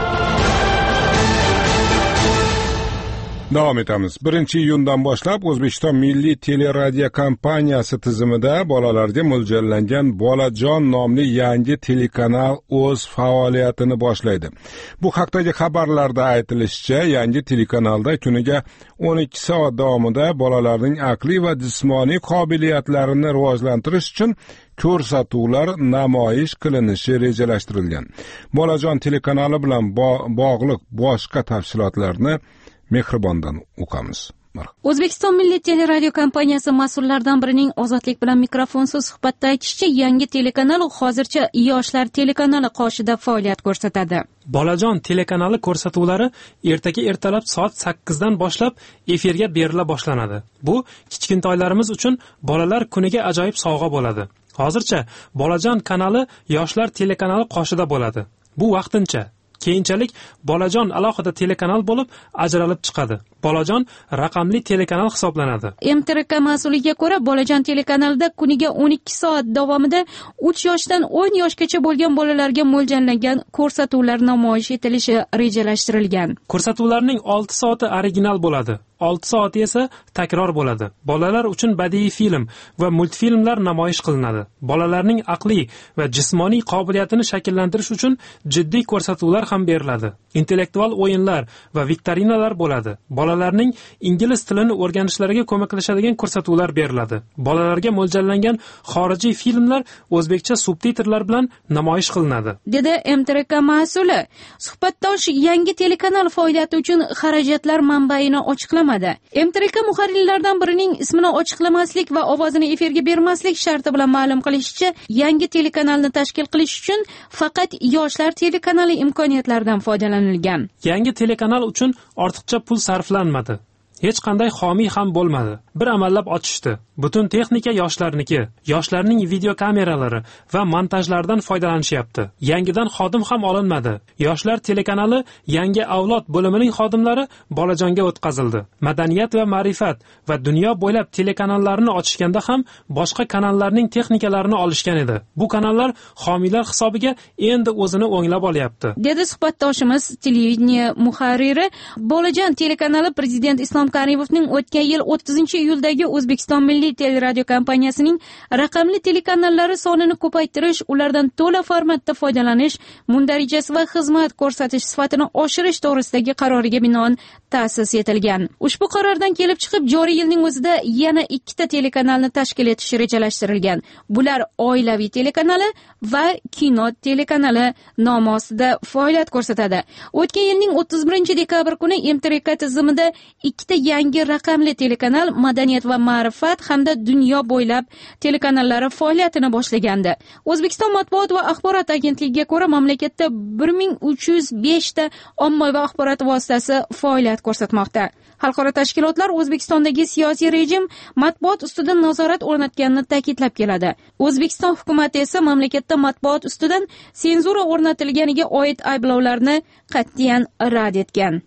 Davom etamiz. birinchi iyundan boshlab O'zbekiston Milliy teleradio kompaniyasi tizimida bolalarga mo'ljallangan Bolajon nomli yangi telekanal o'z faoliyatini boshlaydi. Bu haqdagi xabarlarda aytilishicha, yangi telekanalda kuniga o'n ikki soat davomida bolalarning aqliy va jismoniy qobiliyatlarini rivojlantirish uchun ko'rsatuvlar namoyish qilinishi rejalashtirilgan. Bolajon telekanali bilan bog'liq boshqa tafsilotlarni Mehribondan o'qamiz. O'zbekiston Milliy teleradio kompaniyasi mas'ullaridan birining Ozodlik bilan mikrofonsiz suhbatda aytishicha, yangi telekanal hozircha yoshlar telekanali qoshida faoliyat ko'rsatadi. Bolajon telekanali ko'rsatuvlari ertaga ertalab soat sakkizdan boshlab efirga berila boshlanadi. Bu kichkintoylarimiz uchun bolalar kuniga ajoyib sovg'a bo'ladi. Hozircha Bolajon kanali yoshlar telekanali qoshida bo'ladi. Bu vaqtincha. Keyinchalik Bolajon alohida telekanal bo'lib ajralib chiqadi. Bolajon raqamli telekanal hisoblanadi. M T R K mas'uliga ko'ra, Bolajon telekanalida kuniga o'n ikki soat davomida uch yoshdan o'n yoshgacha bo'lgan bolalarga mo'ljallangan ko'rsatuvlar namoyish etilishi rejalashtirilgan. Ko'rsatuvlarning olti soati original bo'ladi. olti soati esa takror bo'ladi. Bolalar uchun badiiy film va multfilmlar namoyish qilinadi. Bolalarning aqliy va jismoniy qobiliyatini shakllantirish uchun jiddiy ko'rsatuvlar ham beriladi. Intellektual o'yinlar va viktorinalar bo'ladi. Bolalarning ingliz tilini o'rganishlariga ko'maklashadigan ko'rsatuvlar beriladi. Bolalarga mo'ljallangan xorijiy filmlar o'zbekcha subtitrlar bilan namoyish qilinadi, dedi M T R K mas'uli. Suhbatdosh yangi telekanal faoliyati uchun xarajatlar manbaini ochiqlamadi. M T R K muharrirlaridan birining ismini ochiqlamaslik va ovozini efirga bermaslik sharti bilan ma'lum qilishicha, yangi telekanalni tashkil qilish uchun faqat yoshlar telekanali imkoniyatlaridan foydalanilgan. Yangi telekanal uchun ortiqcha pul sarflanmadi. Hech qanday xomiy ham bo'lmadi. Bir amallab ochishdi. Butun texnika yoshlarniki. Yoshlarning video kameralari va montajlardan foydalanishyapti. Yangidan xodim ham olinmadi. Yoshlar telekanali yangi avlod bo'limining xodimlari Bolajonga o'tkazildi. Madaniyat va ma'rifat va dunyo bo'ylab telekanallarni ochishganda ham boshqa kanallarning texnikalarini olishgan edi. Bu kanallar xomiylar hisobiga endi o'zini o'nglab olyapti, dedi suhbatdoshimiz televideniye muharriri. Bolajon telekanali prezident Islom Karimovning o'tgan yil o'ttizinchi iyuldagi O'zbekiston Milliy teleradio kompaniyasining raqamli telekanallari sonini ko'paytirish, ulardan to'la formatda foydalanish, mundarijasi va xizmat ko'rsatish sifatini oshirish to'g'risidagi qaroriga binoan ta'sis etilgan. Ushbu qarordan kelib chiqib, joriy yilning o'zida yana ikkita telekanalni tashkil etish rejalashtirilgan. Bular oilaviy telekanali va kino telekanali nomi ostida faoliyat ko'rsatadi. O'tgan yilning o'ttiz birinchi dekabr kuni M T R K tizimida ikkita yangi raqamli telekanal Madaniyat va ma'rifat hamda dunyo bo'ylab telekanallari faoliyatini boshlagandi. O'zbekiston matbuot va axborot agentligiga ko'ra, mamlakatda bir ming uch yuz besh ta ommaviy axborot vositasi faoliyat ko'rsatmoqda. Xalqaro tashkilotlar O'zbekistondagi siyosiy rejim matbuot ustidan nazorat o'rnatganini ta'kidlab keladi. O'zbekiston hukumatı esa mamlakatda matbuot ustidan senzura o'rnatilganiga oid ayblovlarni qat'iyan rad etgan.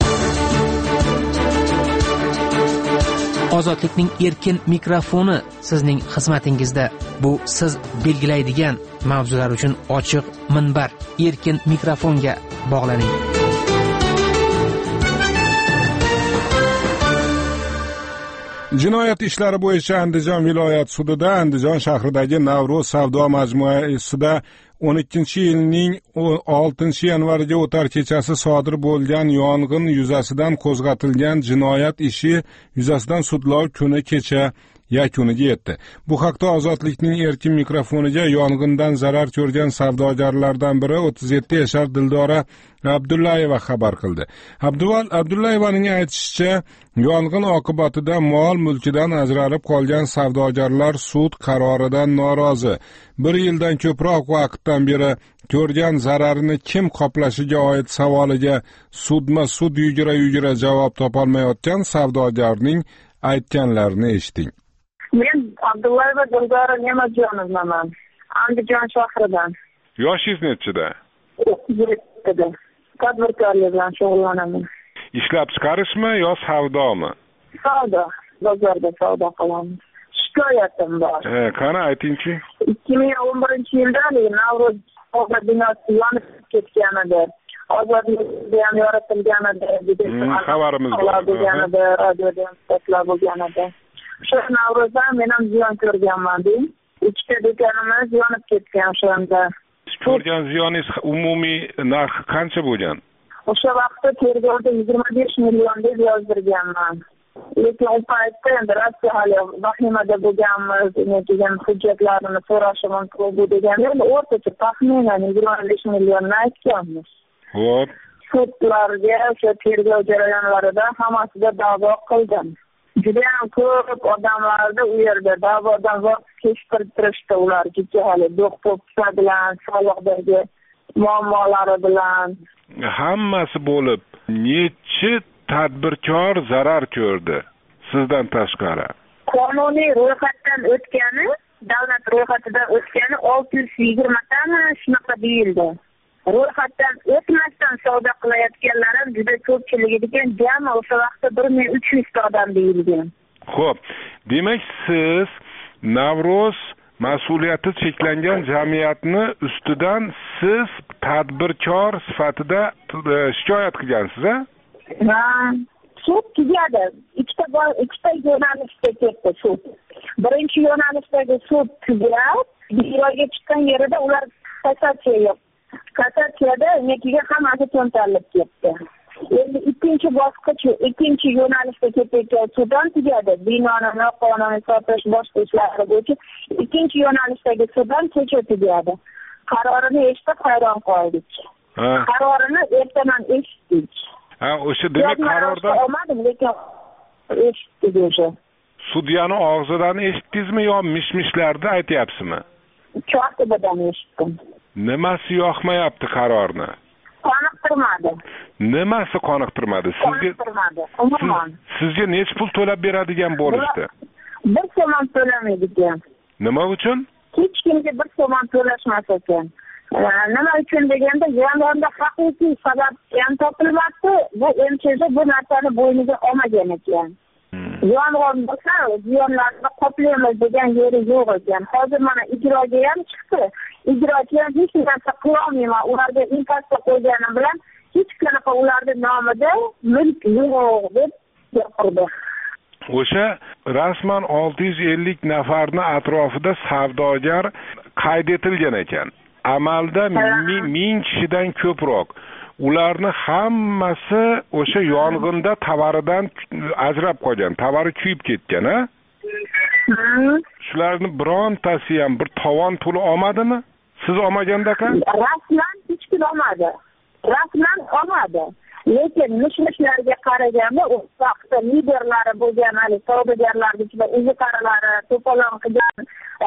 Ozodlikning erkin mikrofoni sizning xizmatingizda. Bu siz belgilaydigan mavzular uchun ochiq minbar. Erkin mikrofonga bog'laning. Jinoyat ishlari bo'yicha Andijon viloyat sudida Andijon shahridagi Navro'z savdo majmuasida o'n ikkinchi yilning oltinchi yanvariga o'tar kechasi sodir bo'lgan yong'in yuzasidan qo'zg'atilgan jinoyat ishi yuzasidan sudlov kuni kecha yakuniga yetdi. Bu haqda Ozodlikning erkin mikrofoniga yong'indan zarar ko'rgan savdogarlardan biri o'ttiz yetti yashar Dildora Abdullayeva xabar qildi. Abdullayevaning aytishicha, yong'in oqibatida mol mulkidan ajralib qolgan savdogarlar sud qaroridan norozi. Bir yildan ko'proq vaqtdan beri ko'rgan zararini kim qoplashiga oid savoliga sudma-sud yugura-yugura javob topolmayotgan savdogarning aytganlarini eshiting. Men Abdullayeva Dildora Ne'matjonovman. Andijon shahridan. Yoshingiz nechida? o'ttiz yettida. Tadbirkorlik bilan shug'ullanaman. Ishlab chiqarishmi yo savdomi? Savdo. Bozorda savdo qilamiz. Shikoyatim bor. Ha, qani aytingchi. ikki ming o'n birinchi yilda Navro'z savdo binosi yonib ketgan edi. Ozodlikda ham yoritilgan edi. Xabarimiz bor. Radioda ham bo'lgan edi. O'sha Navro'zda men ham ziyon ko'rganman deb. Ikkita do'konimiz yonib ketgan o'shanda. Ko'rgan ziyoningiz umumiy narxi qancha bo'lgan? O'sha vaqtda tergovda yigirma besh million deb yozdirganman. Lekin u paytda endi Rossiya hali vahimada bo'lganmiz, degan hujjatlarini so'rashi mumkin bu deganda endi o'rtacha taxminan yigirma besh millionni aytganmiz. Xo'p. Sudlarga o'sha tergov jarayonlarida hammasida da'vo qildim. Juda ham ko'p odamlarni u yerda da'vodan voz kechirtirishdi ular kecha hali doktor bilan, soliqdagi muammolari bilan. Hammasi bo'lib, necha tadbirkor zarar ko'rdi sizdan tashqari? Qonuniy ro'yxatdan o'tgani, davlat ro'yxatidan o'tgani olti yuz yigirma tani shunaqa deyildi. Ro'yxatdan o'tmasdan savdo qilayotganlar ham juda ko'pchilik ekan, jami o'sha vaqtda bir ming uch yuz ta odam deyilgan. Xo'p, demak siz Navro'z mas'uliyati cheklangan jamiyatni ustidan siz tadbirkor sifatida shikoyat qilgansiz, a? Ha, sud tugadi. Ikkita ikkita yo'nalishda ketdi sud. Birinchi yo'nalishdagi sud tugab, ijroga chiqqan yerida ular kassatsiya Kassatsiyada nekiga hammasi to'ntarilib ketdi. Endi ikkinchi bosqich, ikkinchi yo'nalishda ketayotgan suddan tugadi. Binoni noqonuniy sotish boshqa ishlari bo'yicha ikkinchi yo'nalishdagi suddan kecha tugadi. Qarorini eshitib hayron qoldik. Qarorini ertaman eshitdik. Ha, o'sha demak qarorda olmadim, lekin eshitdik o'sha. Sudyani og'zidan eshitdingizmi yo mish-mishlarda aytyapsizmi? Cho'rtidan eshitdim. Nimasi yoqmayapti qarorni? Qoniqtirmadi. Nimasi qoniqtirmadi? Sizga qoniqtirmadi. Umuman. Sizga necha pul to'lab beradigan bo'lishdi? Bir so'm to'lamaydi ekan. Nima uchun? Hech kimga bir so'm to'lashmas ekan. Nima uchun deganda, yonda haqiqiy sabab ham topilmadi. Bu M C Z bu narsani bo'yniga olmagan ekan. Yong'in bo'lsa, ziyonlarni qoplaymiz degan yeri yo'q ekan. Hozir mana ijroga ham chiqdi. Ijrochi ham hech narsa qilolmayman. Ularga inkasga qo'yganim bilan hech qanaqa ularning nomida mulk yo'q deb gapirdi. O'sha rasman olti yuz ellik nafarni atrofida savdogar qayd etilgan ekan. Amalda ming kishidan ko'proq. Ularni hammasi o'sha yong'inda tavaridan ajrab qolgan, tovari kuyib ketgan, ha? Shularni birontasi ham bir tovon puli olmadimi? Siz olmaganda-ka? Rasman hech kim olmadi. Rasman olmadi. Lekin mish-mishlarga qaraganda u vaqtda liderlari bo'lgan, hali savdogarlarning ichida o'zi qaralari to'polon qilgan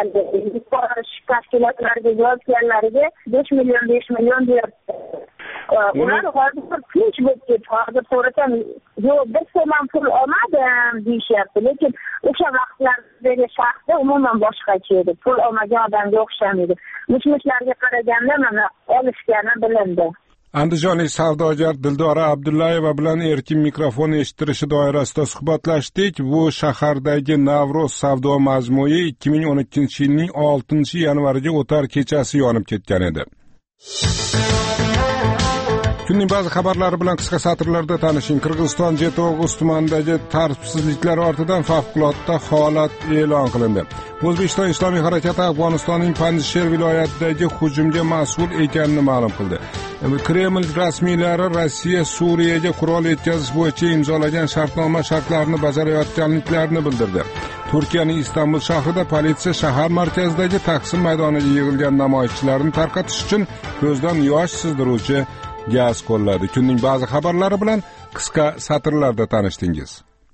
tashkilotlarga yozganlariga besh million besh million berdi. Ular hozir tinch bo'lib ketdi. Hozir so'rasam, yo'q, bir so'm pul olmadim deyishyapti. Lekin o'sha vaqtlardagi shaxsda umuman boshqacha edi. Pul olmagan odamga o'xshamaydi. Mish-mishlarga qaraganda mana olishgani bilindi. Andijonlik savdogar Dildora Abdullayeva bilan erkin mikrofon eshittirishi doirasida suhbatlashdik. Bu shahardagi Navro'z savdo majmui ikki ming o'n ikkinchi yilning oltinchi yanvariga o'tar kechasi yonib ketgan edi. Kunning ba'zi xabarlari bilan qisqa satrlarda tanishing. Qirg'iziston Jetog'uz tumanidagi tartibsizliklar ortidan favqulodda holat e'lon qilindi. O'zbekiston Islomiy harakati Afg'onistonning Panjshir viloyatidagi hujumga mas'ul ekanini ma'lum qildi. Kreml rasmiylari Rossiya Suriyaga qurol yetkazish bo'yicha imzolagan shartnoma shartlarini bajarayotganliklarini bildirdi. Turkiyaning Istanbul shahrida politsiya shahar markazidagi Taqsim maydoniga yig'ilgan namoyishchilarni tarqatish uchun ko'zdan yosh sizdiruvchi gaz qo'lladi. Kunning ba'zi xabarlari bilan qisqa satrlarda tanishdingiz.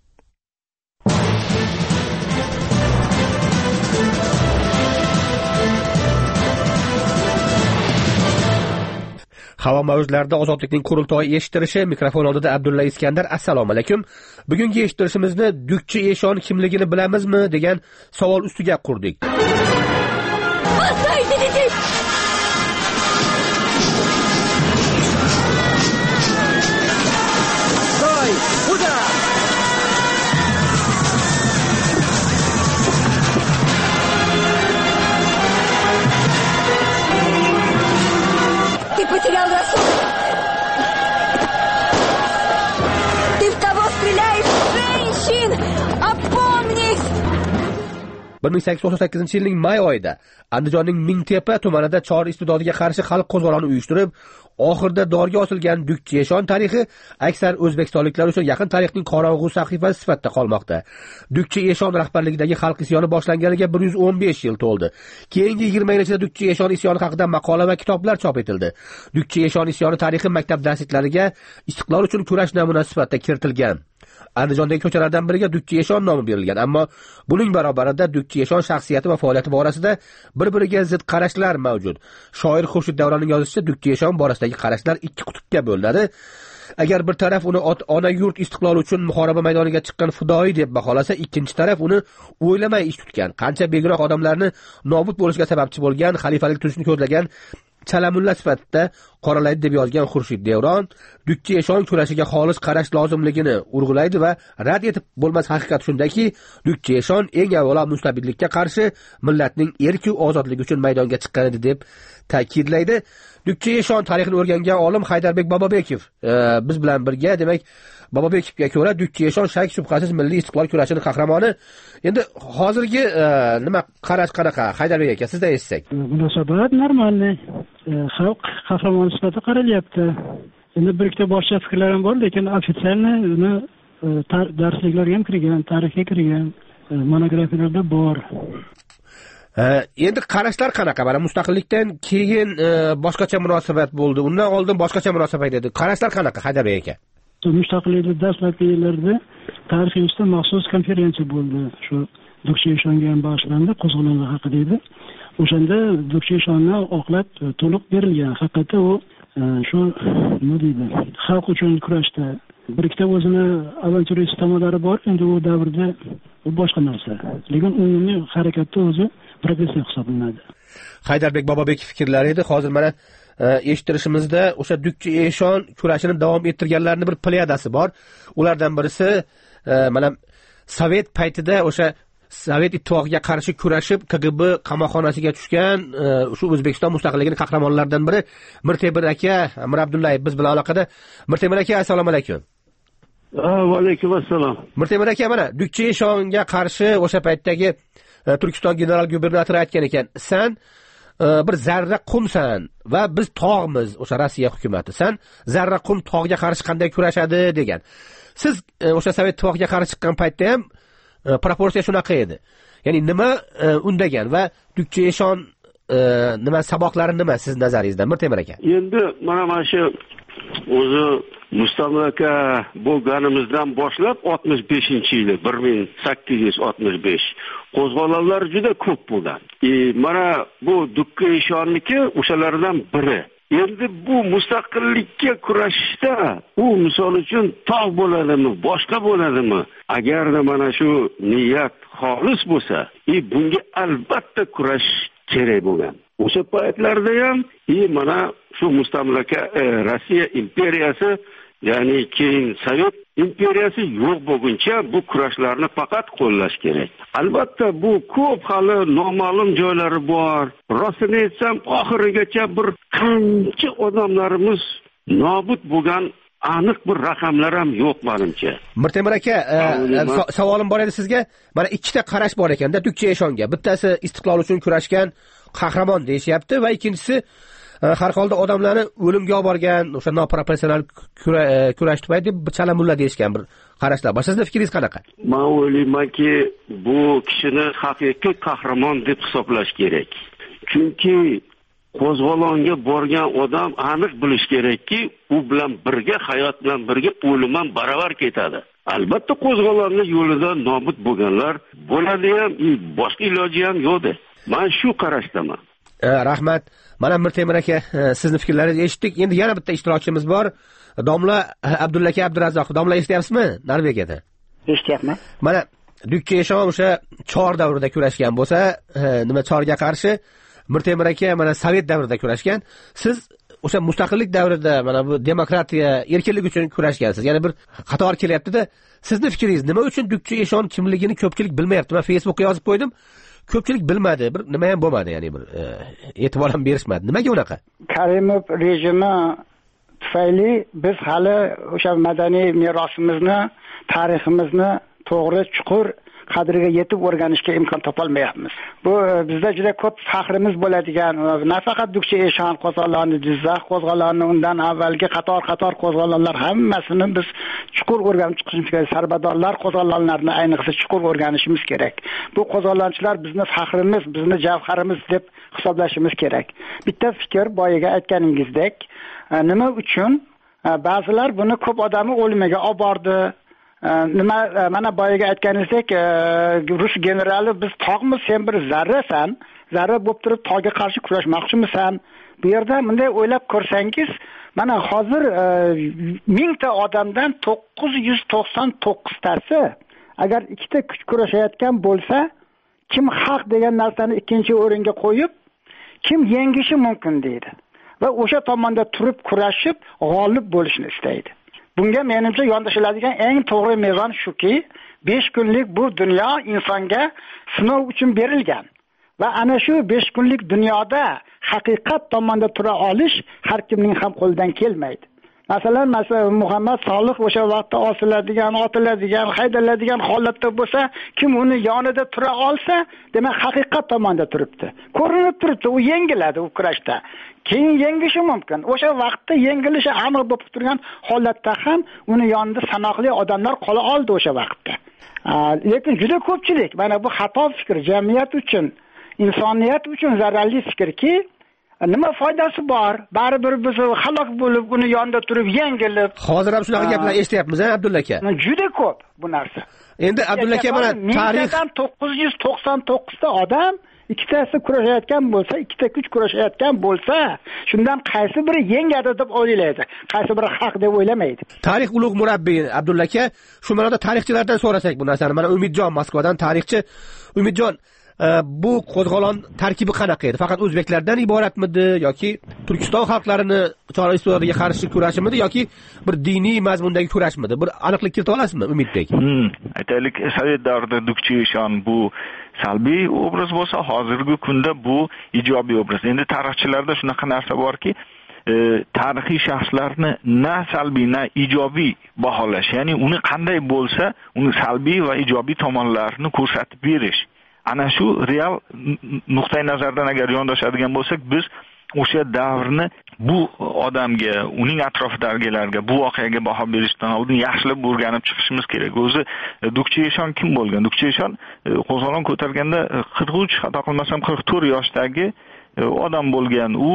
Havo mavjlarida ozodlikning qurultoyi eshittirishi. Mikrofon oldida Abdulla Iskandar. Assalomu alaykum. Bugungi eshittirishimizni Dukchi Eshon kimligini bilamizmi degan savol ustiga qurdik. Потерял рассудок. Ты в кого стреляешь, женщин? Опомнись! bir ming sakkiz yuz to'qson sakkizinchi yilning may oyida Andijonning Mingtepa tumanida chor istibdodiga qarshi xalq qo'zg'oloni uyushtirib, oxirida dorga osilgan Dukchi Eshon tarixi aksar o'zbekistonliklar uchun yaqin tarixning qorong'u sahifasi sifatida qolmoqda. Dukchi Eshon rahbarligidagi xalq isyoni boshlanganiga bir yuz o'n besh yil to'ldi. Keyingi yigirma yil ichida Dukchi Eshon isyoni haqida maqola va kitoblar chop etildi. Dukchi Eshon isyoni tarixi maktab darsliklariga istiqlol uchun kurash namunasi sifatida kiritilgan. Andijondagi ko'chalardan biriga Dukchi Eshon nomi berilgan, ammo buning barobarida Dukchi Eshon shaxsiyati va faoliyati borasida bir-biriga zid qarashlar mavjud. Shoir Xurshid Davronning yozishicha, Dukchi Eshon borasidagi qarashlar ikki qutbga bo'linadi. Agar bir taraf uni ona yurt istiqloli uchun muhoriba maydoniga chiqqan fidoyi deb baholasa, ikkinchi taraf uni o'ylamay ish tutgan, qancha begunoh odamlarni nobud bo'lishiga sababchi bo'lgan, xalifalik tuzishni ko'zlagan Chalamulla sifatida qoralaydi deb yozgan Xurshid Davron Dukchi Eshon kurashiga xolis qarash lozimligini urg'ulaydi va rad etib bo'lmas haqiqat shundaki, Dukchi Eshon eng avvalo mustabidlikka qarshi millatning erki ozodligi uchun maydonga chiqqan edi deb ta'kidlaydi. Dukchi Eshon tarixini o'rgangan olim Haydarbek Bobobekov e, biz bilan birga. Demak, Bobobekovga ko'ra Dukchi Eshon shak shubhasiz milliy istiqlol kurashining qahramoni. Endi hozirgi e, nima qarash qanaqa? Haydarbek aka, sizdan eshitsak. Munosabat normalniy. Xalq qahramoni sifatida qaralyapti. Endi bir ikkita boshqa fikrlar ham bor, lekin ofitsialni uni darsliklarga ham kirgan, tarixga kirgan, monografiyalarda bor. Endi qarashlar qanaqa? Mana mustaqillikdan keyin e, boshqacha munosabat bo'ldi. Undan oldin boshqacha munosabat edi. Qarashlar qanaqa, Haydarbek aka? Mustaqillik dastlabki yillarda tarix institutida maxsus konferensiya bo'ldi. Shu Dukchi Eshonga ham bag'ishlandi, qo'zg'olonlar haqida edi. O'shanda Dukchi Eshonni oqlab to'liq berilgan. Haqiqatda u shu nima deydi, xalq uchun kurashda bir ikkita o'zini avanturist tomonlari bor. Endi u davrda u boshqa narsa. Lekin umumiy harakatda o'zi professor hisoblanadi. Haydarbek Bobobekov fikrlari edi. Hozir mana eshittirishimizda o'sha Dukchi Eshon kurashini davom ettirganlarning bir pleyadasi bor. Ulardan birisi mana Sovet paytida o'sha Sovet ittifoqiga qarshi kurashib K G B qamoqxonasiga tushgan shu O'zbekiston mustaqilligining qahramonlaridan biri Mirtemir aka, Amir Abdullayev biz bilan aloqada. Mirtemir aka, assalomu alaykum. Va alaykum assalom. Mirtemir aka, mana Dukchi Eshonga qarshi o'sha paytdagi Turkiston general gubernatori aytgan ekan, "Sen bir zarra qumsan va biz tog'miz, o'sha Rossiya hukumatı. Sen zarra qum tog'ga qarshi qanday kurashadi?" degan. Siz o'sha Sovet ittifoqiga qarshi chiqqan paytda ham proporsiya shunaqa edi. Ya'ni nima undagan va Dukchi Eshon nima saboqlari nima siz nazaringizdan, Mirtemir aka? Endi mana mana shu o'zi mustamlaka bo'lganimizdan boshlab oltmish beshinchi yili bir ming sakkiz yuz oltmish besh qo'zg'olonlar juda ko'p bo'lgan. E, mana bu Dukchi Eshonniki o'shalardan biri. Endi bu mustaqillikka kurashishda u misol uchun tog' bo'ladimi, boshqa bo'ladimi? Agarda mana shu niyat xolis bo'lsa, e, bunga albatta kurash kerak bo'lgan. O'sha paytlarda ham e, mana shu mustamlaka e, Rossiya imperiyasi, ya'ni keyin Sovet imperiyasi yo'q bo'lguncha bu kurashlarni faqat qo'llash kerak. Albatta bu ko'p hali noma'lum joylari bor. Rostini aytsam, oxirigacha bir qancha odamlarimiz nobud bo'lgan aniq bir raqamlar ham yo'q menimcha. Mirtemir aka, savolim bor edi sizga. Mana ikkita qarash bor ekanda Dukchi Eshonga. Bittasi istiqlol uchun kurashgan qahramon deyishyapti va ikkinchisi har holda odamlarni o'limga olib borgan, o'sha noprofessional kurash tufayli deb chalamulla deyishgan bir qarashlar bor. Sizning fikringiz qanaqa? Men o'ylaymanki, bu kishini haqiqiy qahramon deb hisoblash kerak. Chunki qo'zg'olonga borgan odam aniq bilish kerakki, u bilan birga hayot bilan birga o'lim ham baravar ketadi. Albatta qo'zg'olonni yo'lida nobud bo'lganlar bo'ladi ham, boshqa iloji ham yo'qdi. Men shu qarashdaman. Rahmat. Mana Mirtemir aka, sizning fikrlaringizni eshitdik. Endi yana bitta ishtirokchimiz bor. Domla Abdulla aka Abdurazzoq. Domla eshityapsizmi? Norvegiyada. Eshityapman. Mana Dukchi Eshon o'sha Chor davrida kurashgan bo'lsa, nima Chorga qarshi Mirtemir aka mana Sovet davrida kurashgan. Siz o'sha mustaqillik davrida mana bu demokratiya, erkinlik uchun kurashgansiz. Yana bir qator kelyapti-da. Sizning fikringiz nima uchun Dukchi Eshon kimligini ko'pchilik bilmayapti? Men Facebookga yozib qo'ydim. Ko'pchilik bilmadi, bir nima ham bo'lmadi, ya'ni bir e'tibor ham berishmadi. Nimaga unaqa? Karimov rejimi tufayli biz hali o'sha madaniy merosimizni, tariximizni to'g'ri, chuqur qadriga yetib o'rganishga imkon topolmayapmiz. Bu bizda juda ko'p faxrimiz bo'ladigan, nafaqat Dukchi Eshon qo'zg'oloni, Jizzax qo'zg'oloni, undan avvalgi qator-qator qo'zg'olonlar hammasini biz chuqur o'rganib chiqishimiz kerak. Sarbadorlar qo'zg'olonlarini ayniqsa chuqur o'rganishimiz kerak. Bu qo'zg'olonchilar bizni faxrimiz, bizni javharimiz deb hisoblashimiz kerak. Bitta fikr boyaga aytganingizdek, nima uchun ba'zilar buni ko'p odamni o'limiga olib bordi. Nima mana boyaga aytganingizdek, rus generali biz tog'miz, sen bir zarrasan, zarra bo'lib turib tog'ga qarshi kurashmoqchimisan? Bu yerda bunday o'ylab ko'rsangiz, mana hozir mingta odamdan to'qqiz yuz to'qson to'qqiz tasi agar ikkita kuch kurashayotgan bo'lsa, kim haq degan narsani ikkinchi o'ringa qo'yib, kim yengishi mumkin deydi va o'sha tomonda turib kurashib g'olib bo'lishni istaydi. Bunga menimcha yondashiladigan eng to'g'ri mezon shuki, besh kunlik bu dunyo insonga sinov uchun berilgan va ana shu besh kunlik dunyoda haqiqat tomonda tura olish har kimning ham qo'lidan kelmaydi. Masalan, masalan Muhammad Solih o'sha vaqtda osiladigan, otiladigan, haydaladigan holatda bo'lsa, kim uni yonida tura olsa, demak haqiqat tomonda turibdi. Ko'rinib turibdi, u yengiladi u kurashda. Keyin yengishi mumkin. O'sha vaqtda yengilishi aniq bo'lib turgan holatda ham uni yonida sanoqli odamlar qola oldi o'sha vaqtda. Lekin juda ko'pchilik mana bu xato fikr, jamiyat uchun, insoniyat uchun zararli fikrki, nima foydasi bor? Baribir biz halok bo'lib, uni yonida turib yengilib. Hozir ham shunaqa gaplar eshityapmiz, ha, Abdulla aka? Juda ko'p bu narsa. Endi Abdulla aka mana tarix to'qqiz yuz to'qson to'qqiz ta odam ikkitasi kurashayotgan bo'lsa, ikkita kuch kurashayotgan bo'lsa, shundan qaysi biri yengadi deb o'ylaydi, qaysi biri haq deb o'ylamaydi. Tarix ulug' murabbiy Abdulla aka, shu ma'noda tarixchilardan so'rasak bu narsani. Mana Umidjon Moskvadan tarixchi. Umidjon, bu qo'zg'olon tarkibi qanaqa edi? Faqat o'zbeklardan iboratmidi yoki Turkiston xalqlarini Chor istiqloliga qarshi kurashmidi yoki bir diniy mazmundagi kurashmidi? Bir aniqlik kirita olasizmi, Umiddek? Hmm, aytaylik, Sovet davrida Dukchi Eshon bu salbiy obraz bo'lsa, hozirgi kunda bu ijobiy obraz. Endi tarixchilarda shunaqa narsa borki, e, tarixiy shaxslarni na salbiy na ijobiy baholash, ya'ni uni qanday bo'lsa, uni salbiy va ijobiy tomonlarini ko'rsatib berish. Ana shu real nuqtai nazardan agar yondashadigan bo'lsak, biz o'sha davrni bu odamga, uning atrofidagilarga, bu voqeaga baho berishdan oldin yaxshilab o'rganib chiqishimiz kerak. O'zi Dukchi Eshon kim bo'lgan? Dukchi Eshon qo'zg'olon ko'targanda qirq uch, xato qilmasam qirq to'rt yoshdagi odam bo'lgan. U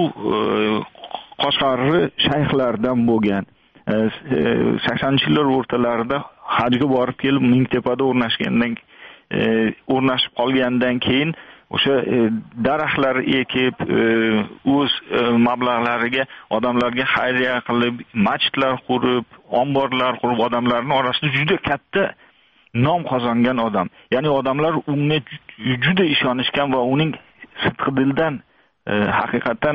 Qoshqarli shayxlardan bo'lgan. saksonninchi yillar o'rtalarida hajga borib kelib Mingtepada o'rnashgandan o'rnashib qolgandan keyin o'sha daraxtlar ekib, o'z mablag'lariga odamlarga xayriya qilib, masjidlar qurib, omborlar qurib, odamlarning orasida juda katta nom qozongan odam. Ya'ni odamlar unga juda ishonishgan va uning sidqi dildan, haqiqatan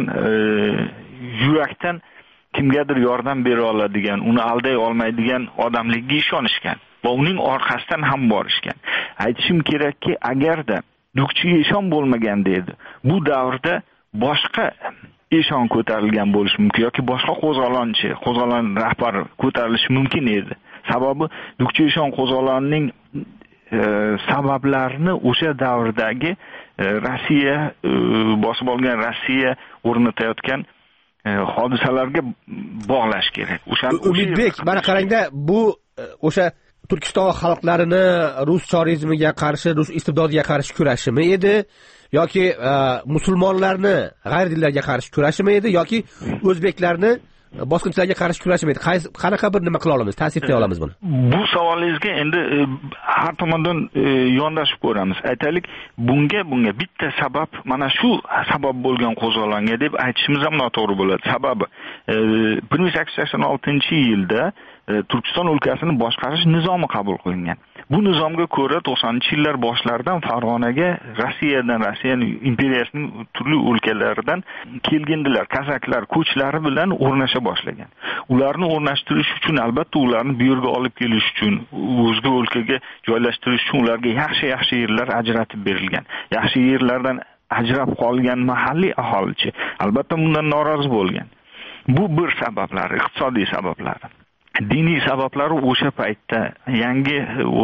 yurakdan kimgadir yordam bera oladigan, uni alday olmaydigan odamligiga ishonishgan va uning orqasidan ham borishgan. Aytishim kerakki, agarda Dukchi Eshon bo'lmaganda edi, bu davrda boshqa eshon ko'tarilgan bo'lishi mumkin yoki boshqa qo'zg'olonchi, qo'zg'olon rahbari ko'tarilishi mumkin edi. Sababi Dukchi eshon qo'zg'olonining e, sabablarini o'sha davrdagi e, Rossiya e, bosib olgan Rossiya o'rnatayotgan e, hodisalarga bog'lash kerak. O'sha Umidbek, mana qarangda, bu o'sha Turkiston xalqlarini rus chorizmiga qarshi, rus istibdodiga qarshi kurashimi edi yoki e, musulmonlarni g'ayridinlarga qarshi kurashimi edi yoki o'zbeklarni bosqinchilarga qarshi kurashimi edi? Qaysi qanaqa bir nima qila olamiz, ta'sirlay olamiz buni? Bu savolingizga endi e, har tomondan e, yondashib ko'ramiz. Aytaylik, bunga bunga bitta sabab mana shu sabab bo'lgan qo'zg'olonga deb aytishimiz ham noto'g'ri bo'ladi. Sababi e, bir ming sakkiz yuz sakson oltinchi yilda Turkiston o'lkasini boshqarish nizomi qabul qilingan. Bu nizomga ko'ra to'qsoninchi yillar boshlaridan Farg'onaga Rossiyadan, Rossiyaning imperiyasining turli o'lkalaridan kelgandilar. Kazaklar ko'chlari bilan o'rnasha boshlagan. Ularni o'rnashtirish uchun, albatta ularni bu yerga olib kelish uchun, o'zga o'lkaga joylashtirish uchun ularga yaxshi-yaxshi yerlar ajratib berilgan. Yaxshi yerlardan ajrab qolgan mahalliy aholichi albatta bundan norozi bo'lgan. Bu bir sabablar, iqtisodiy sabablar. Diniy sabablari o'sha paytda yangi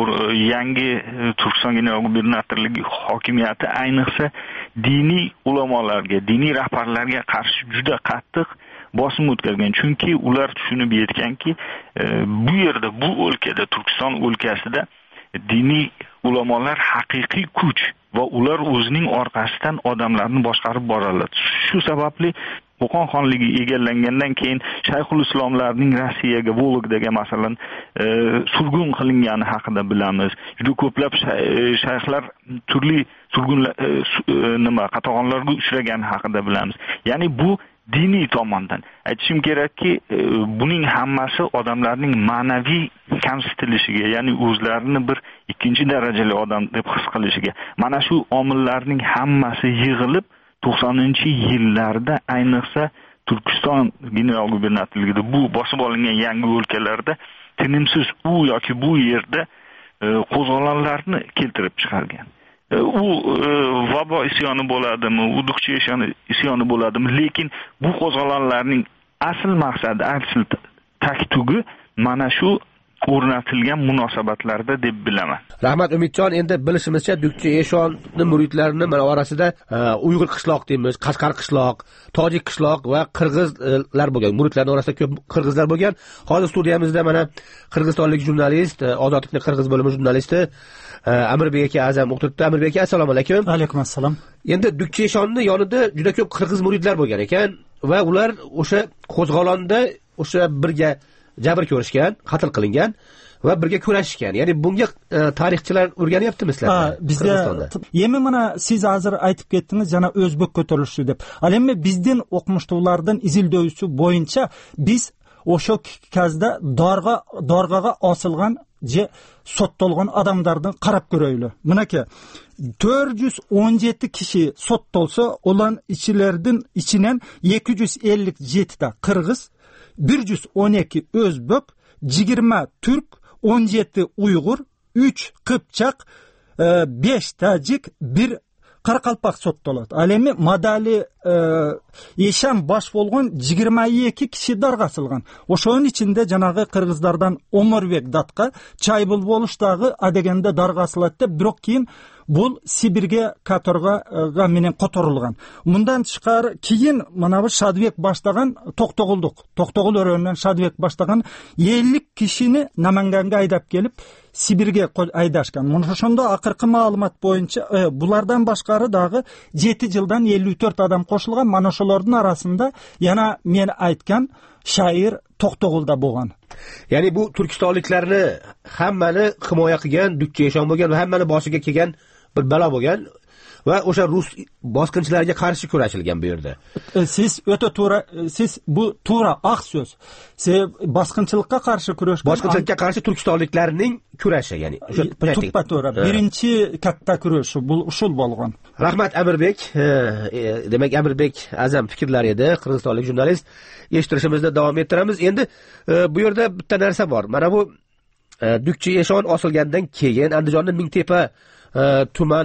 yangi Turkiston general gubernatorligi hokimiyati ayniqsa diniy ulamolarga, diniy rahbarlarga qarshi juda qattiq bosim o'tkazgan. Chunki ular tushunib yetganki, bu yerda, bu o'lkada, Turkiston o'lkasida diniy ulamolar haqiqiy kuch va ular o'zining orqasidan odamlarni boshqarib boradi. Shu sababli Qo'qon xonligi egallangandan keyin Shayxul Islomlarning Rossiyaga, Vologdaga masalan e, surgun qilingani haqida bilamiz. Juda ko'plab shayxlar turli surgunlar e, nima qatag'onlarga uchragani haqida bilamiz. Ya'ni bu diniy tomondan aytishim kerakki, e, buning hammasi odamlarning ma'naviy kamsitilishiga, ya'ni o'zlarini bir ikkinchi darajali odam deb his qilishiga, mana shu omillarning hammasi yig'ilib to'qsoninchi yillarda ayniqsa Turkiston general gubernatorligida bu bosib olingan yangi o'lkalarda tinimsiz u yoki bu yerda e, qo'zg'olonlarni keltirib chiqargan. E, u e, vabo isyoni bo'ladimi, u Dukchi eshoni isyoni bo'ladimi, lekin bu qo'zg'olonlarning asl maqsadi, asl taktugi mana shu o'rnatilgan munosabatlarda deb bilaman. Rahmat Umidjon, endi bilishimizcha Dukchi eshonni muridlarini mana orasida Uyg'ur qishloq deymiz, Qashqar qishloq, Tojik qishloq va qirg'izlar bo'lgan. Muridlarning orasida ko'p qirg'izlar bo'lgan. Hozir studiyamizda mana qirg'izistonlik jurnalist, Ozodlikning qirg'iz bo'limi jurnalisti Amirbek aka Azam o'tiribdi. Amirbek aka, assalomu alaykum. Alaykum assalom. Endi Dukchi eshonni yonida juda ko'p qirg'iz muridlar bo'lgan ekan va ular o'sha qo'zg'olonda o'sha birga jabr ko'rishgan, qatl qilingan va birga kurashishgan. Ya'ni bunga e, tarixchilar o'rganyaptimi sizlar? Ha, bizda yemi mana siz hozir aytib ketdingiz, yana o'zbek ko'tarilishi deb. Al endi bizdan o'qimishlardan izildoyusi bo'yicha biz o'sha kazda dorg'a dorg'aga osilgan je sottolgan odamlardan qarab ko'raylik. Bunaki to'rt yuz o'n yetti kishi sottolsa, ular ichilardan ichinan ikki yuz ellik yetti ta qirg'iz, bir yuz o'n ikki o'zbek, yigirma turk, o'n yetti uyg'ur, uch qipchoq, besh tajik, bir qaraqalpoq sottoladi. Alemi madali esham bosh bo'lgan yigirma ikki kishi darg'asilgan. O'shoning ichida janobi qirg'izlardan Omurbek Datqa Chaybul bo'lishdagi adeganda darg'asiladi, biroq keyin bu Sibirga katorga menen qo'tarilgan. Bundan chiqar keyin mana bu Shadbek boshlagan To'qtog'uldiq. To'qtog'ul o'rnidan Shadbek boshlagan ellik kishini Namanganga haydab kelib Sibirga haydashgan. Mana shunda oxirgi ma'lumot bo'yicha e, bulardan boshqari dag'i yetti yildan ellik to'rt odam qo'shilgan. Mana shularning orasida yana men aytgan shoir To'qtog'ulda bo'lgan. Ya'ni bu turkistonliklarni hammani himoya qilgan Dukchi eshon bo'lgan va hammani boshiga kelgan bir balo bo'lgan va o'sha rus bosqinchilariga qarshi kurashilgan bu yerda. Siz o'ta to'g'ri, siz bu to'g'ri aq so'z. Siz bosqinchilikka qarshi kurash, bosqinchilikka qarshi turkistonliklarning kurashi, ya'ni o'sha to'ppa to'g'ri. Birinchi katta kurash bu usul bo'lgan. Rahmat Amirbek, e, demak Amirbek Azam fikrlari edi, qirg'izistonlik jurnalist. Eshittirishimizni davom ettiramiz. Endi e, bu yerda bitta narsa bor. Mana bu e, Dukchi eshon osilgandan keyin Andijonning Mingtepa tumani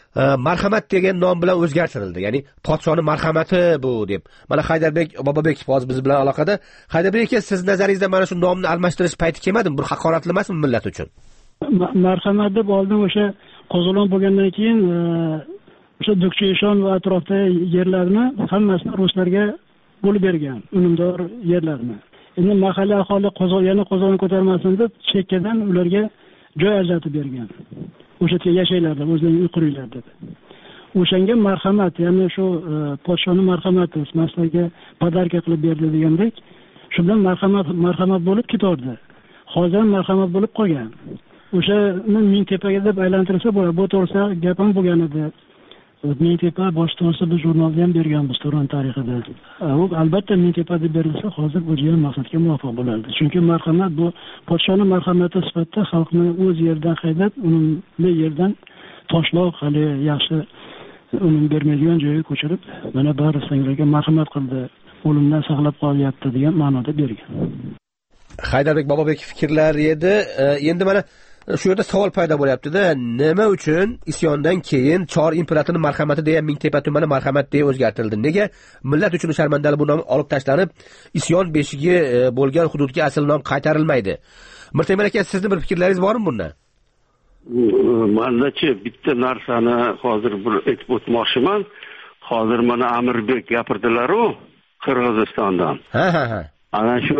marhamat degan nom bilan o'zgartirildi. Ya'ni podshoning marhamati bu deb. Mana Haydarbek Bobobekov hozir biz bilan aloqada. Haydarbek aka, siz nazaringizda mana shu nomni almashtirish payti kelmadimi? Bu haqoratli emasmi millat uchun? Marhamat deb oldin o'sha qo'zg'olon bo'lgandan keyin o'sha Dukcheshon va atrofda yerlarni hammasini ruslarga bo'lib bergan, unumdor yerlarni. Endi mahalliy aholi qo'zg'olon yana qo'zg'olon ko'tarmasin deb chekkadan ularga joy ajratib bergan. O'sha yerda yashaylardi, o'zlarining uy quringlar dedi. O'shanga marhamat, ya'ni shu podshoning marhamati sizlarga podarka qilib berdi degandek, shu bilan marhamat marhamat bo'lib ketardi. Hozir marhamat bo'lib qolgan. O'shani Mingtepaga deb aylantirsa bo'ladi. Bu to'g'risida gap ham bo'lgan edi. Mingtepa bosh to'g'risida biz jurnalda ham berganmiz Turon tarixida. U albatta Mingtepa deb berilsa, hozir bu ham maqsadga muvofiq bo'lardi. Chunki marhamat bu podshoning marhamati sifatida xalqni o'z yerdan haydab, unumli yerdan toshloq hali yaxshi unum bermaydigan joyga ko'chirib, mana bari singlarga marhamat qildi, o'limdan saqlab qolyapti degan ma'noda bergan. Haydarbek Bobobek fikrlari edi. Endi mana shu yerda savol paydo bo'lyapti-da, nima uchun isyondan keyin Chor imperatorining marhamati deya Mingtepa tumani marhamat deya o'zgartirildi? Nega millat uchun sharmandali bu nom olib tashlanib, isyon beshigi bo'lgan hududga asl nom qaytarilmaydi? Mirtemir aka, sizning bir fikrlaringiz bormi bundan? Manda-chi bitta narsani hozir bir aytib o'tmoqchiman. Hozir mana Amirbek gapirdilar-ku Qirg'izistondan. Ha ha ha. Ana shu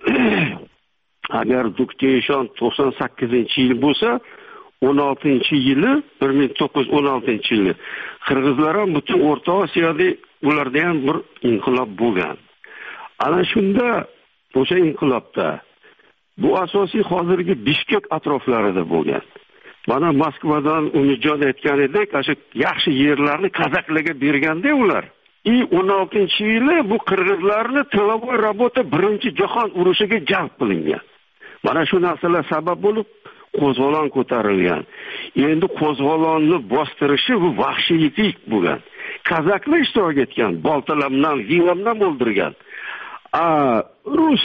agar Dukcheshon to'qson sakkizinchi yil bo'lsa, o'n oltinchi yili bir ming to'qqiz yuz o'n oltinchi yili qirg'izlar ham butun O'rta Osiyoda ularda ham bir inqilob bo'lgan. Ana shunda o'sha inqilobda bu asosiy hozirgi Bishkek atroflarida bo'lgan. Mana Moskvadan Umidjon aytganidek, o'sha yaxshi yerlarni kazaklarga berganda ular. I o'n oltinchi yili bu qirg'izlarni tilovoy rabota birinchi jahon urushiga jalb qilingan. Mana shu narsalar sabab bo'lib qo'zg'olon ko'tarilgan. Endi qo'zg'olonni bostirishi bu vahshiylik bo'lgan. Kazaklar ishtirok etgan, boltalar bilan, vinglar o'ldirgan. A rus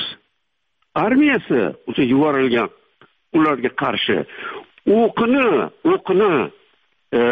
armiyasi o'sha yuborilgan ularga qarshi o'qini, o'qini e,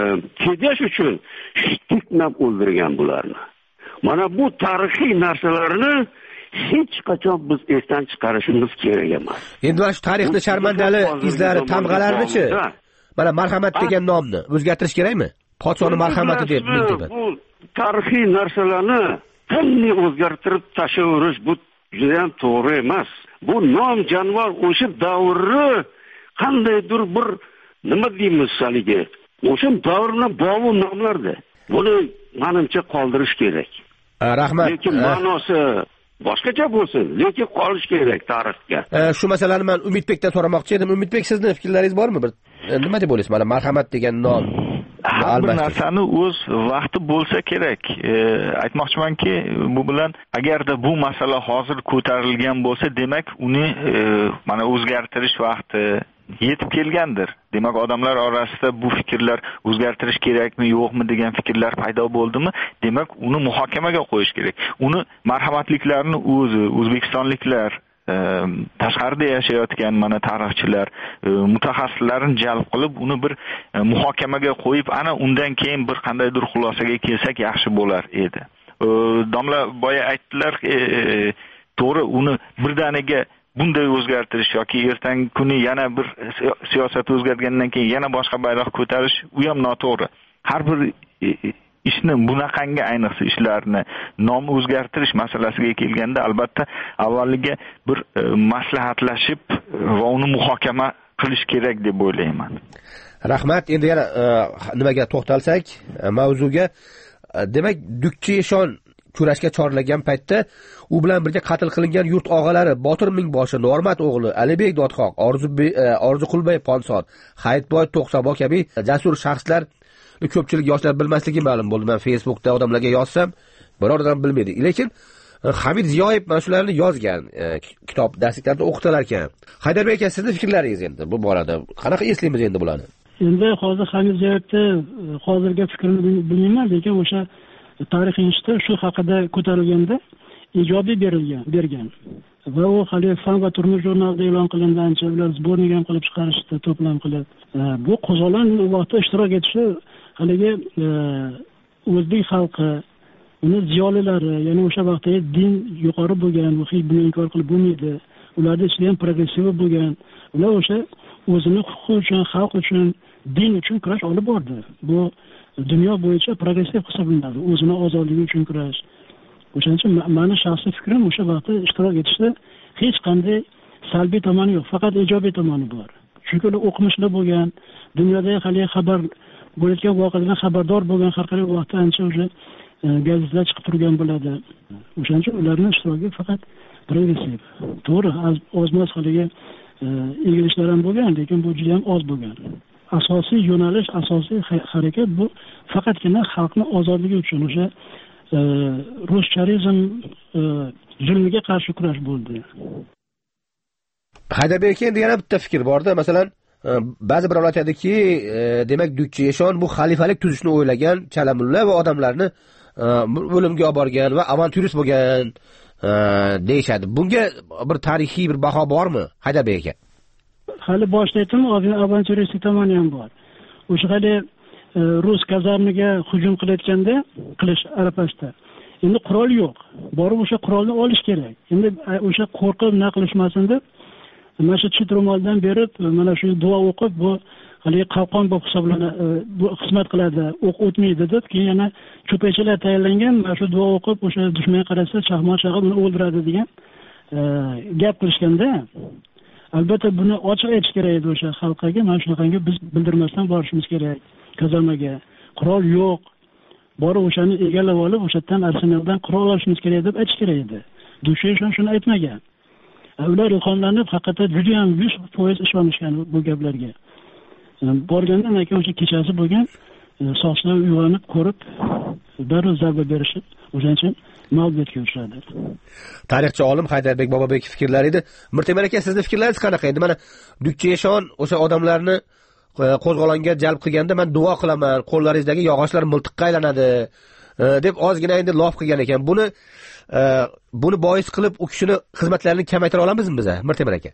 tejash uchun tiklab o'ldirgan bularni. Mana bu tarixiy narsalarni hech qachon biz esdan chiqarishimiz kerak emas. Endi mana shu tarixni sharmandali izlari, tamg'alarni-chi? Mana marhamat degan nomni o'zgartirish kerakmi? Podshoning marhamati deb Mingtepa. Bu tarixiy narsalarni qanday o'zgartirib tashlayverish bu juda ham to'g'ri emas. Bu nom jonivor o'sha davrni qandaydir bir nima deymiz haligi? O'sha davrni bog'u nomlardi. Buni menimcha qoldirish kerak. Rahmat. Lekin ma'nosi boshqacha bo'lsin, lekin qolish kerak tarixga. Shu masalani men Umidbekdan so'ramoqchi edim. Umidbek, sizning fikrlaringiz bormi? Bir nima deb o'ylaysiz? Mana marhamat degan nom har bir narsani o'z vaqti bo'lsa kerak. E, aytmoqchimanki, bu bilan agarda bu masala hozir ko'tarilgan bo'lsa, demak uni e, mana o'zgartirish vaqti yetib kelgandir. Demak, odamlar orasida bu fikrlar o'zgartirish kerakmi, yo'qmi degan fikrlar paydo bo'ldimi? Demak, uni muhokamaga qo'yish kerak. Uni marhamatliklarni o'zi o'zbekistonliklar, e, tashqarida yashayotgan mana tarixchilar, e, mutaxassislarni jalb qilib, uni bir e, muhokamaga qo'yib, ana undan keyin bir qandaydir xulosaga kelsak yaxshi bo'lar edi. E, domla boya aytdilar, e, to'g'ri, uni birdaniga bunday o'zgartirish yoki ertangi kuni yana bir siyosat o'zgargandan keyin yana boshqa bayroq ko'tarish u ham noto'g'ri. Har bir ishni bunaqangi ayniqsa ishlarni nom o'zgartirish masalasiga kelganda albatta avvaliga bir e, maslahatlashib va uni muhokama qilish kerak deb o'ylayman. Rahmat. Endi yana e, nimaga to'xtalsak, e, mavzuga, e, demak Dukcheshon kurashga chorlagan paytda u bilan birga qatl qilingan yurt og'alari Botir Mingboshi, Normat o'g'li Alibek Dodxoq, Orziqulbay Ponsod, Hayitboy To'qsabo kabi jasur shaxslar ko'pchilik yoshlar bilmasligi ma'lum bo'ldi. Men Facebookda odamlarga yozsam, biror odam bilmaydi. Lekin Hamid Ziyoyev mana shularni yozgan, e, kitob darsliklarda o'qitilar ekan. Haydarbek aka, sizning fikrlaringiz endi bu borada qanaqa eslaymiz endi bularni? Endi hozir Hamid Ziyoyevni hozirgi fikrini bilmayman, lekin o'sha tarixiy ishda shu haqida ko'tarilganda ijobiy berilgan, bergan. Va u hali Fan va turmush jurnalida e'lon qilingan, ancha ular sbornik ham qilib chiqarishdi, to'plam qilib. Bu qo'zg'olon vaqtida ishtirok etishi haligi o'zbek xalqi, uni ziyolilari, ya'ni o'sha vaqtda din yuqori bo'lgan, ruhiy buni inkor qilib bo'lmaydi. Ularda ichida ham progressiv bo'lgan. Ular o'sha o'zini huquqi uchun, xalq uchun, din uchun kurash olib bordi. Bu dunyo bo'yicha progressiv hisoblanadi. O'zini ozodligi uchun kurash. O'shaning uchun meni shaxsiy fikrim o'sha vaqtda ishtirok etishda hech qanday salbiy tomoni yo'q, faqat ijobiy tomoni bor. Chunki ular o'qimishli bo'lgan, dunyodagi hali xabar bo'layotgan voqealardan xabardor bo'lgan, har qanday vaqtda ancha o'sha gazetalar chiqib turgan bo'ladi. O'shaning uchun ularning ishtiroki faqat progressiv. To'g'ri, ozmoz haliga egilishlar ham bo'lgan, lekin bu juda ham oz bo'lgan. Asosiy yo'nalish, asosiy harakat bu faqatgina xalqning ozodligi uchun o'sha ruscharizm zulmiga qarshi kurash bo'ldi. Haydarbek aka, endi yana bitta fikr borda, masalan, ba'zi birovlar aytadiki, demak Dukchi Eshon bu xalifalik tuzishni o'ylagan chalamulla va odamlarni o'limga olib borgan va avanturist bo'lgan deyshadi. Bunga bir tarixiy bir baho bormi, Haydarbek aka? Hali boshda aytdim, avanturistik tomoni ham bor. O'sha hali rus kazarmaga hujum qilayotganda, qilish arafasida. Endi qurol yo'q. Borib o'sha qurolni olish kerak. Endi o'sha qo'rqib nima qilishmasin deb, mana shu chit ro'moldan berib, mana shu duo o'qib, bu hali qalqon bo'lib hisoblanadi, bu xizmat qiladi, o'q o'tmaydi deb, keyin yana cho'paychilar tayyorlangan, mana shu duo o'qib, o'sha dushman qarasa, chaqmoq chaqib uni o'ldiradi degan gap qilishganda, albatta buni ochiq aytish kerak edi o'sha xalqqa, mana shunaqangi biz bildirmasdan borishimiz kerak. Kazarmaga qurol yo'q. Borib o'shani egallab olib, o'shadan arsenaldan qurol olishimiz kerak deb aytish kerak edi. Dukchi Eshon shuni aytmagan. Ular ilhomlanib, haqiqatan juda ham yuz foiz ishonishgan bu gaplarga. Borgandan keyin o'sha kechasi bo'lgan, sochlar uyg'onib ko'rib, darrov zarba berishib, o'shaning uchun mag'lubiyatga uchradi. Tarixchi olim Haydarbek Bobobek fikrlari edi. Mirtemir aka, sizning fikrlaringiz qanaqa endi? Mana Dukchi Eshon o'sha odamlarni qo'zg'olonga jalb qilganda, men duo qilaman, qo'llaringizdagi yog'ochlar miltiqqa aylanadi deb ozgina endi lof qilgan ekan. Buni buni bois qilib u kishini xizmatlarini kamaytira olamizmi biz, Mirtemir aka?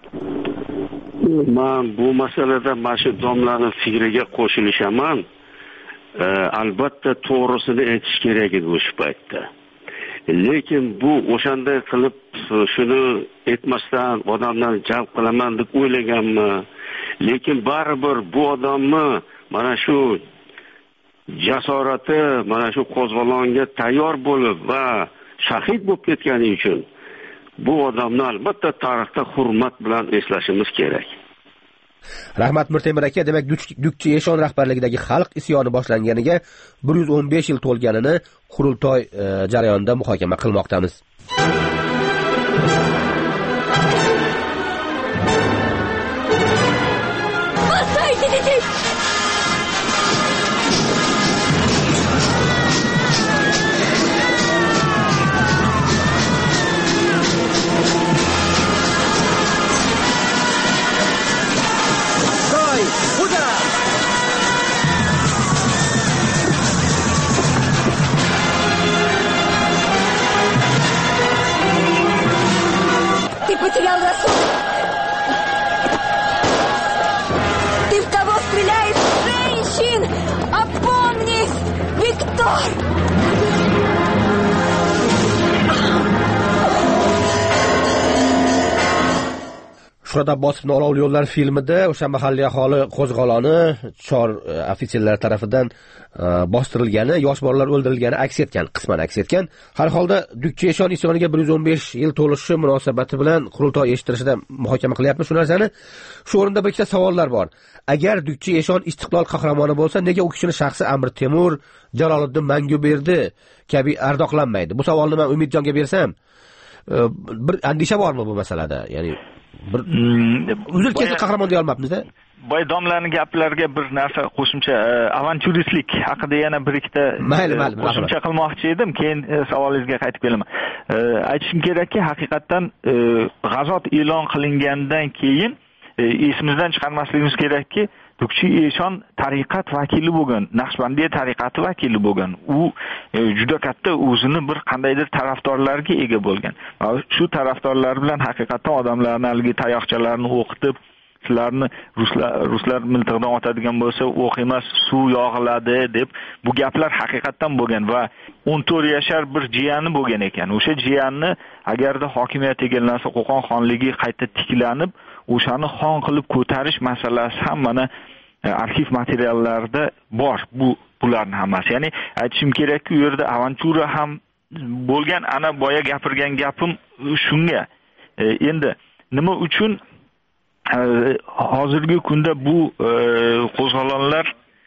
Men bu masalada mana shu domlaning fikriga qo'shilishaman. Albatta to'g'risini aytish kerak edi o'sha paytda. Lekin bu o'shanday qilib shuni aytmasdan odamlarni jalb qilaman deb o'ylaganmi? Lekin baribir bu odamni mana shu jasorati, mana shu qo'zg'olonga tayyor bo'lib va shahid bo'lib ketgani uchun bu odamni albatta tarixda hurmat bilan eslashimiz kerak. Rahmat Mirtemir aka, demak Dukchi Eshon rahbarligidagi xalq isyoni boshlanganiga bir yuz o'n besh yil to'lganini qurultoy jarayonida muhokama qilmoqdamiz. Потерял рассудок. Ты в кого стреляешь? Женщин! Опомнись! Виктор! Shuhrat Abbosovning Olovli yo'llar filmida o'sha mahalliy aholi qo'zg'oloni chor ofitserlar tomonidan bostirilgani, yosh bolalar o'ldirilgani aks etgan, qisman aks etgan. Har holda Dukchi Eshon isyoniga bir yuz o'n besh yil to'lishi munosabati bilan qurultoy eshittirishida muhokama qilyapmiz shu narsani. Shu o'rinda bir ikkita savollar bor. Agar Dukchi Eshon istiqlol qahramoni bo'lsa, nega u kishini shaxsi Amir Temur, Jaloliddin Manguberdi kabi ardoqlanmaydi? Bu savolni men Umidjonga bersam, bir andisha bormi bu masalada? Ya'ni bir uzil kesib qahramon deya olmabmiz-da. Boy domlarning gaplariga bir narsa qo'shimcha, avanturistlik haqida yana bir ikkita qo'shimcha qilmoqchi edim, keyin savolingizga qaytib kelaman. Aytishim kerakki, haqiqatan g'azot e'lon qilingandan keyin esimizdan chiqarmasligimiz kerakki, Dukchi Eshon tariqat vakili bo'lgan, Naqshbandiya tariqati vakili bo'lgan. U juda katta o'zini bir qandaydir tarafdorlarga ega bo'lgan. Shu tarafdorlar bilan haqiqatan odamlarni algi tayoqchalarni o'qitib, sizlarni ruslar ruslar miltig'idan otadigan bo'lsa o'q emas suv yog'iladi deb bu gaplar haqiqatdan bo'lgan va o'n to'rt yashar bir jiyani bo'lgan ekan. O'sha jiyanni agarda hokimiyat egallansa Qo'qon xonligi qayta tiklanib o'shani xon qilib ko'tarish masalasi ham mana arxiv materiallarida bor. Bu bularning hammasi. Ya'ni aytishim kerakki, u yerda avantura ham bo'lgan. Ana boya gapirgan gapim shunga. E, endi nima uchun e, hozirgi kunda bu e, qo'zg'olonlar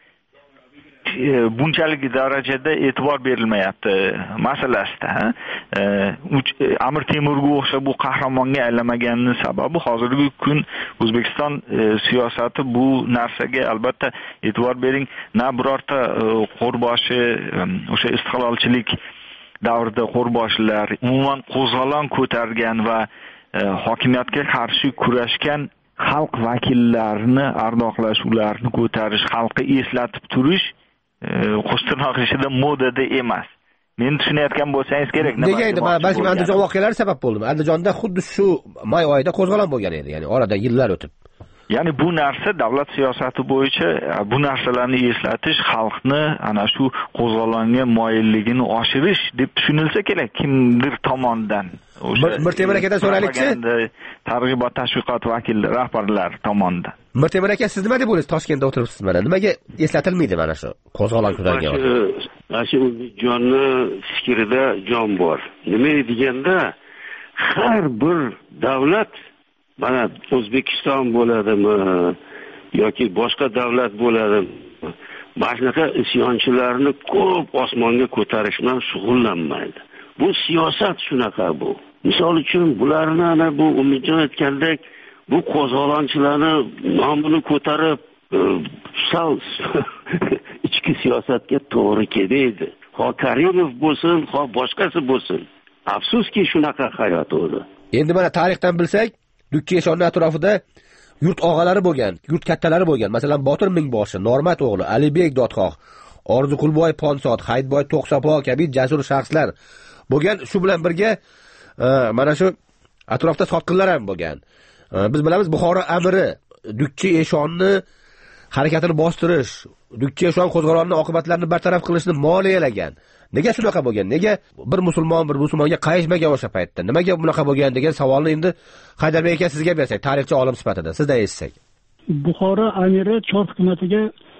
e, bunchalik darajada e'tibor berilmayapti masalasida. E, Amir Temurga o'xshab bu qahramonga aylanmaganning sababi hozirgi kun O'zbekiston e, siyosati bu narsaga albatta e'tibor bering. Na birorta e, qo'rboshi e, o'sha istiqlolchilik davrida qo'rboshlar umuman qo'zg'olon ko'targan va e, hokimiyatga qarshi kurashgan xalq vakillarini ardoqlash, ularni ko'tarish, xalqqa eslatib turish e, qo'shtirnoq ichida modada emas. Men tushunayotgan bo'lsangiz kerak. Nega endi balki Andijon voqealari sabab bo'ldi. Andijonda xuddi shu may oyida qo'zg'olon bo'lgan edi, ya'ni orada yillar o'tib. Ya'ni bu narsa davlat siyosati bo'yicha bu narsalarni eslatish, xalqni ana shu qo'zg'olonga moyilligini oshirish deb tushunilsa kerak kimdir tomonidan. O'sha Mirtemir akadan so'raylikchi. Targ'ibot tashviqot vakillari, rahbarlar tomonidan. Mirtemir aka, siz nima deb o'ylaysiz? Toshkentda o'tiribsiz mana. Nimaga eslatilmaydi mana shu qo'zg'olon ko'targan? Mana shu jonni fikrida jon bor. Nima deganda har bir davlat mana O'zbekiston bo'ladimi yoki boshqa davlat bo'ladimi, mana shunaqa isyonchilarni ko'p osmonga ko'tarish bilan shug'ullanmaydi. Bu siyosat shunaqa bu. Misol uchun bularni ana bu Umidjon aytgandek bu qo'zg'olonchilarni nomini ko'tarib sal ichki siyosatga to'g'ri kelmaydi. Ho Karimov bo'lsin, ho boshqasi bo'lsin. Afsuski shunaqa hayot o'zi. Endi mana tarixdan bilsak, Dukchi Eshonning atrofida yurt og'alari bo'lgan, yurt kattalari bo'lgan. Masalan, Botir Mingboshi, Normat o'g'li, Alibek Dodxoh, Orziqulboy Ponsod, Haydboy To'qsopo kabi jasur shaxslar bo'lgan. Shu bilan birga mana shu atrofda sotqinlar ham bo'lgan. Biz bilamiz, Buxoro amiri Dukchi Eshonni harakatini bostirish, Dukchi Eshon qo'zg'olonining oqibatlarini bartaraf qilishni moliyalagan. Nega shunaqa bo'lgan? Nega bir musulmon bir musulmonga qayishmagan o'sha paytda? Nimaga bunaqa bo'lgan degan savolni endi Haydarbek aka sizga bersak, tarixchi olim sifatida sizda eshitsak. Buxoro amiri Chor hukumatiga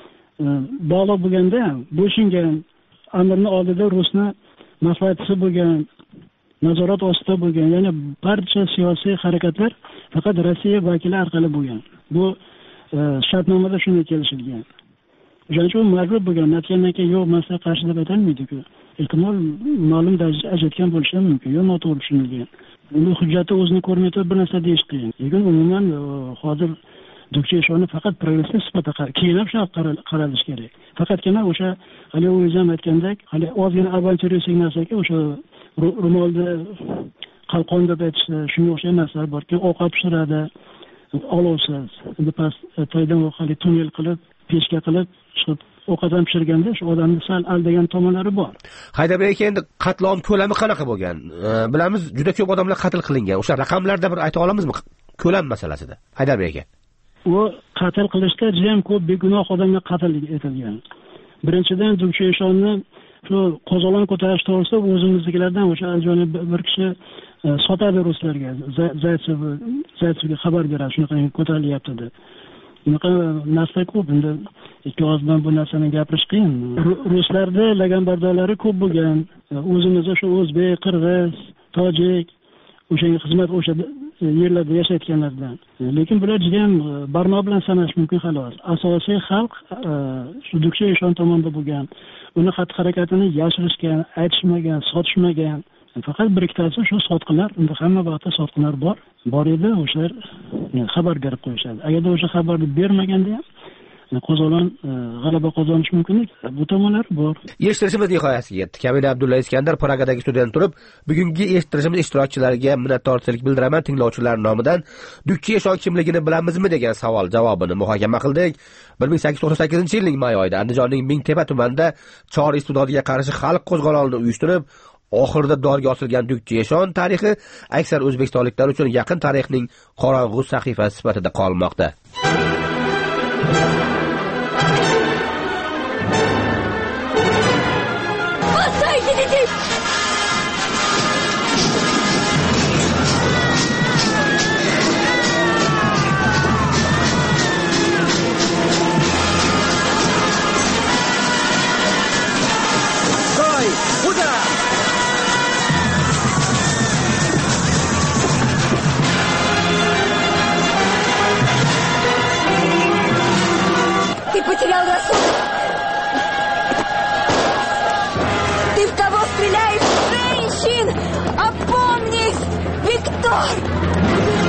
bog'liq bo'lganda bo'shingan, amirning oldida Rusni maslahatchisi bo'lgan, nazorat ostida bo'lgan, ya'ni barcha siyosiy harakatlar faqat Rossiya vakili orqali bo'lgan. Bu shartnomada shunday kelishilgan. O'shaning uchun majbur bo'lgan. Natijada keyin yo'q, masala qarshi deb aytolmaydi-ku. Ehtimol ma'lum darajada ajratgan bo'lishi ham mumkin, yo noto'g'ri tushunilgan. Uni hujjati o'zini ko'rmay turib bir narsa deyish qiyin. Lekin umuman hozir Dukchi Eshonni faqat progressiv sifatida keyin ham shunday qaralish kerak. Faqatgina o'sha hali o'zim aytgandek, hali ozgina avantyuristik narsaga o'sha ro'molda qalqon deb aytishdi, shunga o'xshagan narsalar borki, ovqat pishiradi, olovsiz, bipas toydan hali tunnel qilib, pechka qilib chiqib ovqat ham pishirganda shu odamni sal aldagan tomonlari bor. Haydarbek aka, endi qatlom ko'lami qanaqa bo'lgan? Bilamiz, juda ko'p odamlar qatl qilingan. O'sha raqamlarda bir ayta olamizmi ko'lam masalasida? Haydarbek aka. U qatl qilishda juda ham ko'p begunoh odamlar qatl etilgan. Birinchidan Dukchi Eshonni shu qo'zg'olon ko'tarish to'g'risida o'zimiznikilardan o'sha Andijonda bir kishi sotadi ruslarga. Zaytsev Zaytsevga xabar beradi, shunaqa ko'tarilyapti deb. Bunaqa narsa ko'p. Endi ikki oz bilan bu narsani gapirish qiyin. Ruslarda laganbardorlari ko'p bo'lgan. O'zimizda shu o'zbek, qirg'iz, tojik o'sha xizmat o'sha yerlarda yashayotganlardan. Lekin bular juda ham barmoq bilan sanash mumkin xolos. Asosiy xalq shu Dukchi Eshon tomonida bo'lgan. Uni xatti-harakatini yashirishgan, aytishmagan, sotishmagan. Faqat bir ikkitasi shu sotqinlar, unda hamma vaqtda sotqinlar bor. Bor edi, o'shalar xabar berib qo'yishadi. Agarda o'sha xabarni bermaganda ham qo'zg'olon g'alaba qozonish mumkin. Bu tomonlar bor. Eshittirishimiz nihoyasiga yetdi. Kamina Abdulla Iskandar Pragadagi studiyada turib, bugungi eshittirishimiz ishtirokchilariga minnatdorchilik bildiraman. Tinglovchilar nomidan Dukchi Eshon kimligini bilamizmi degan savol javobini muhokama qildik. bir ming sakkiz yuz to'qson sakkizinchi yilning may oyida Andijonning Mingtepa tumanida Chor iste'dodiga qarshi xalq qo'zg'olonini uyushtirib, oxirida dorga osilgan dukchi eshon tarixi aksar o'zbekistonliklar uchun yaqin tarixning qorong'u sahifasi sifatida qolmoqda. Ты потерял рассудок! Ты в кого стреляешь? Женщин! Опомнись! Виктор!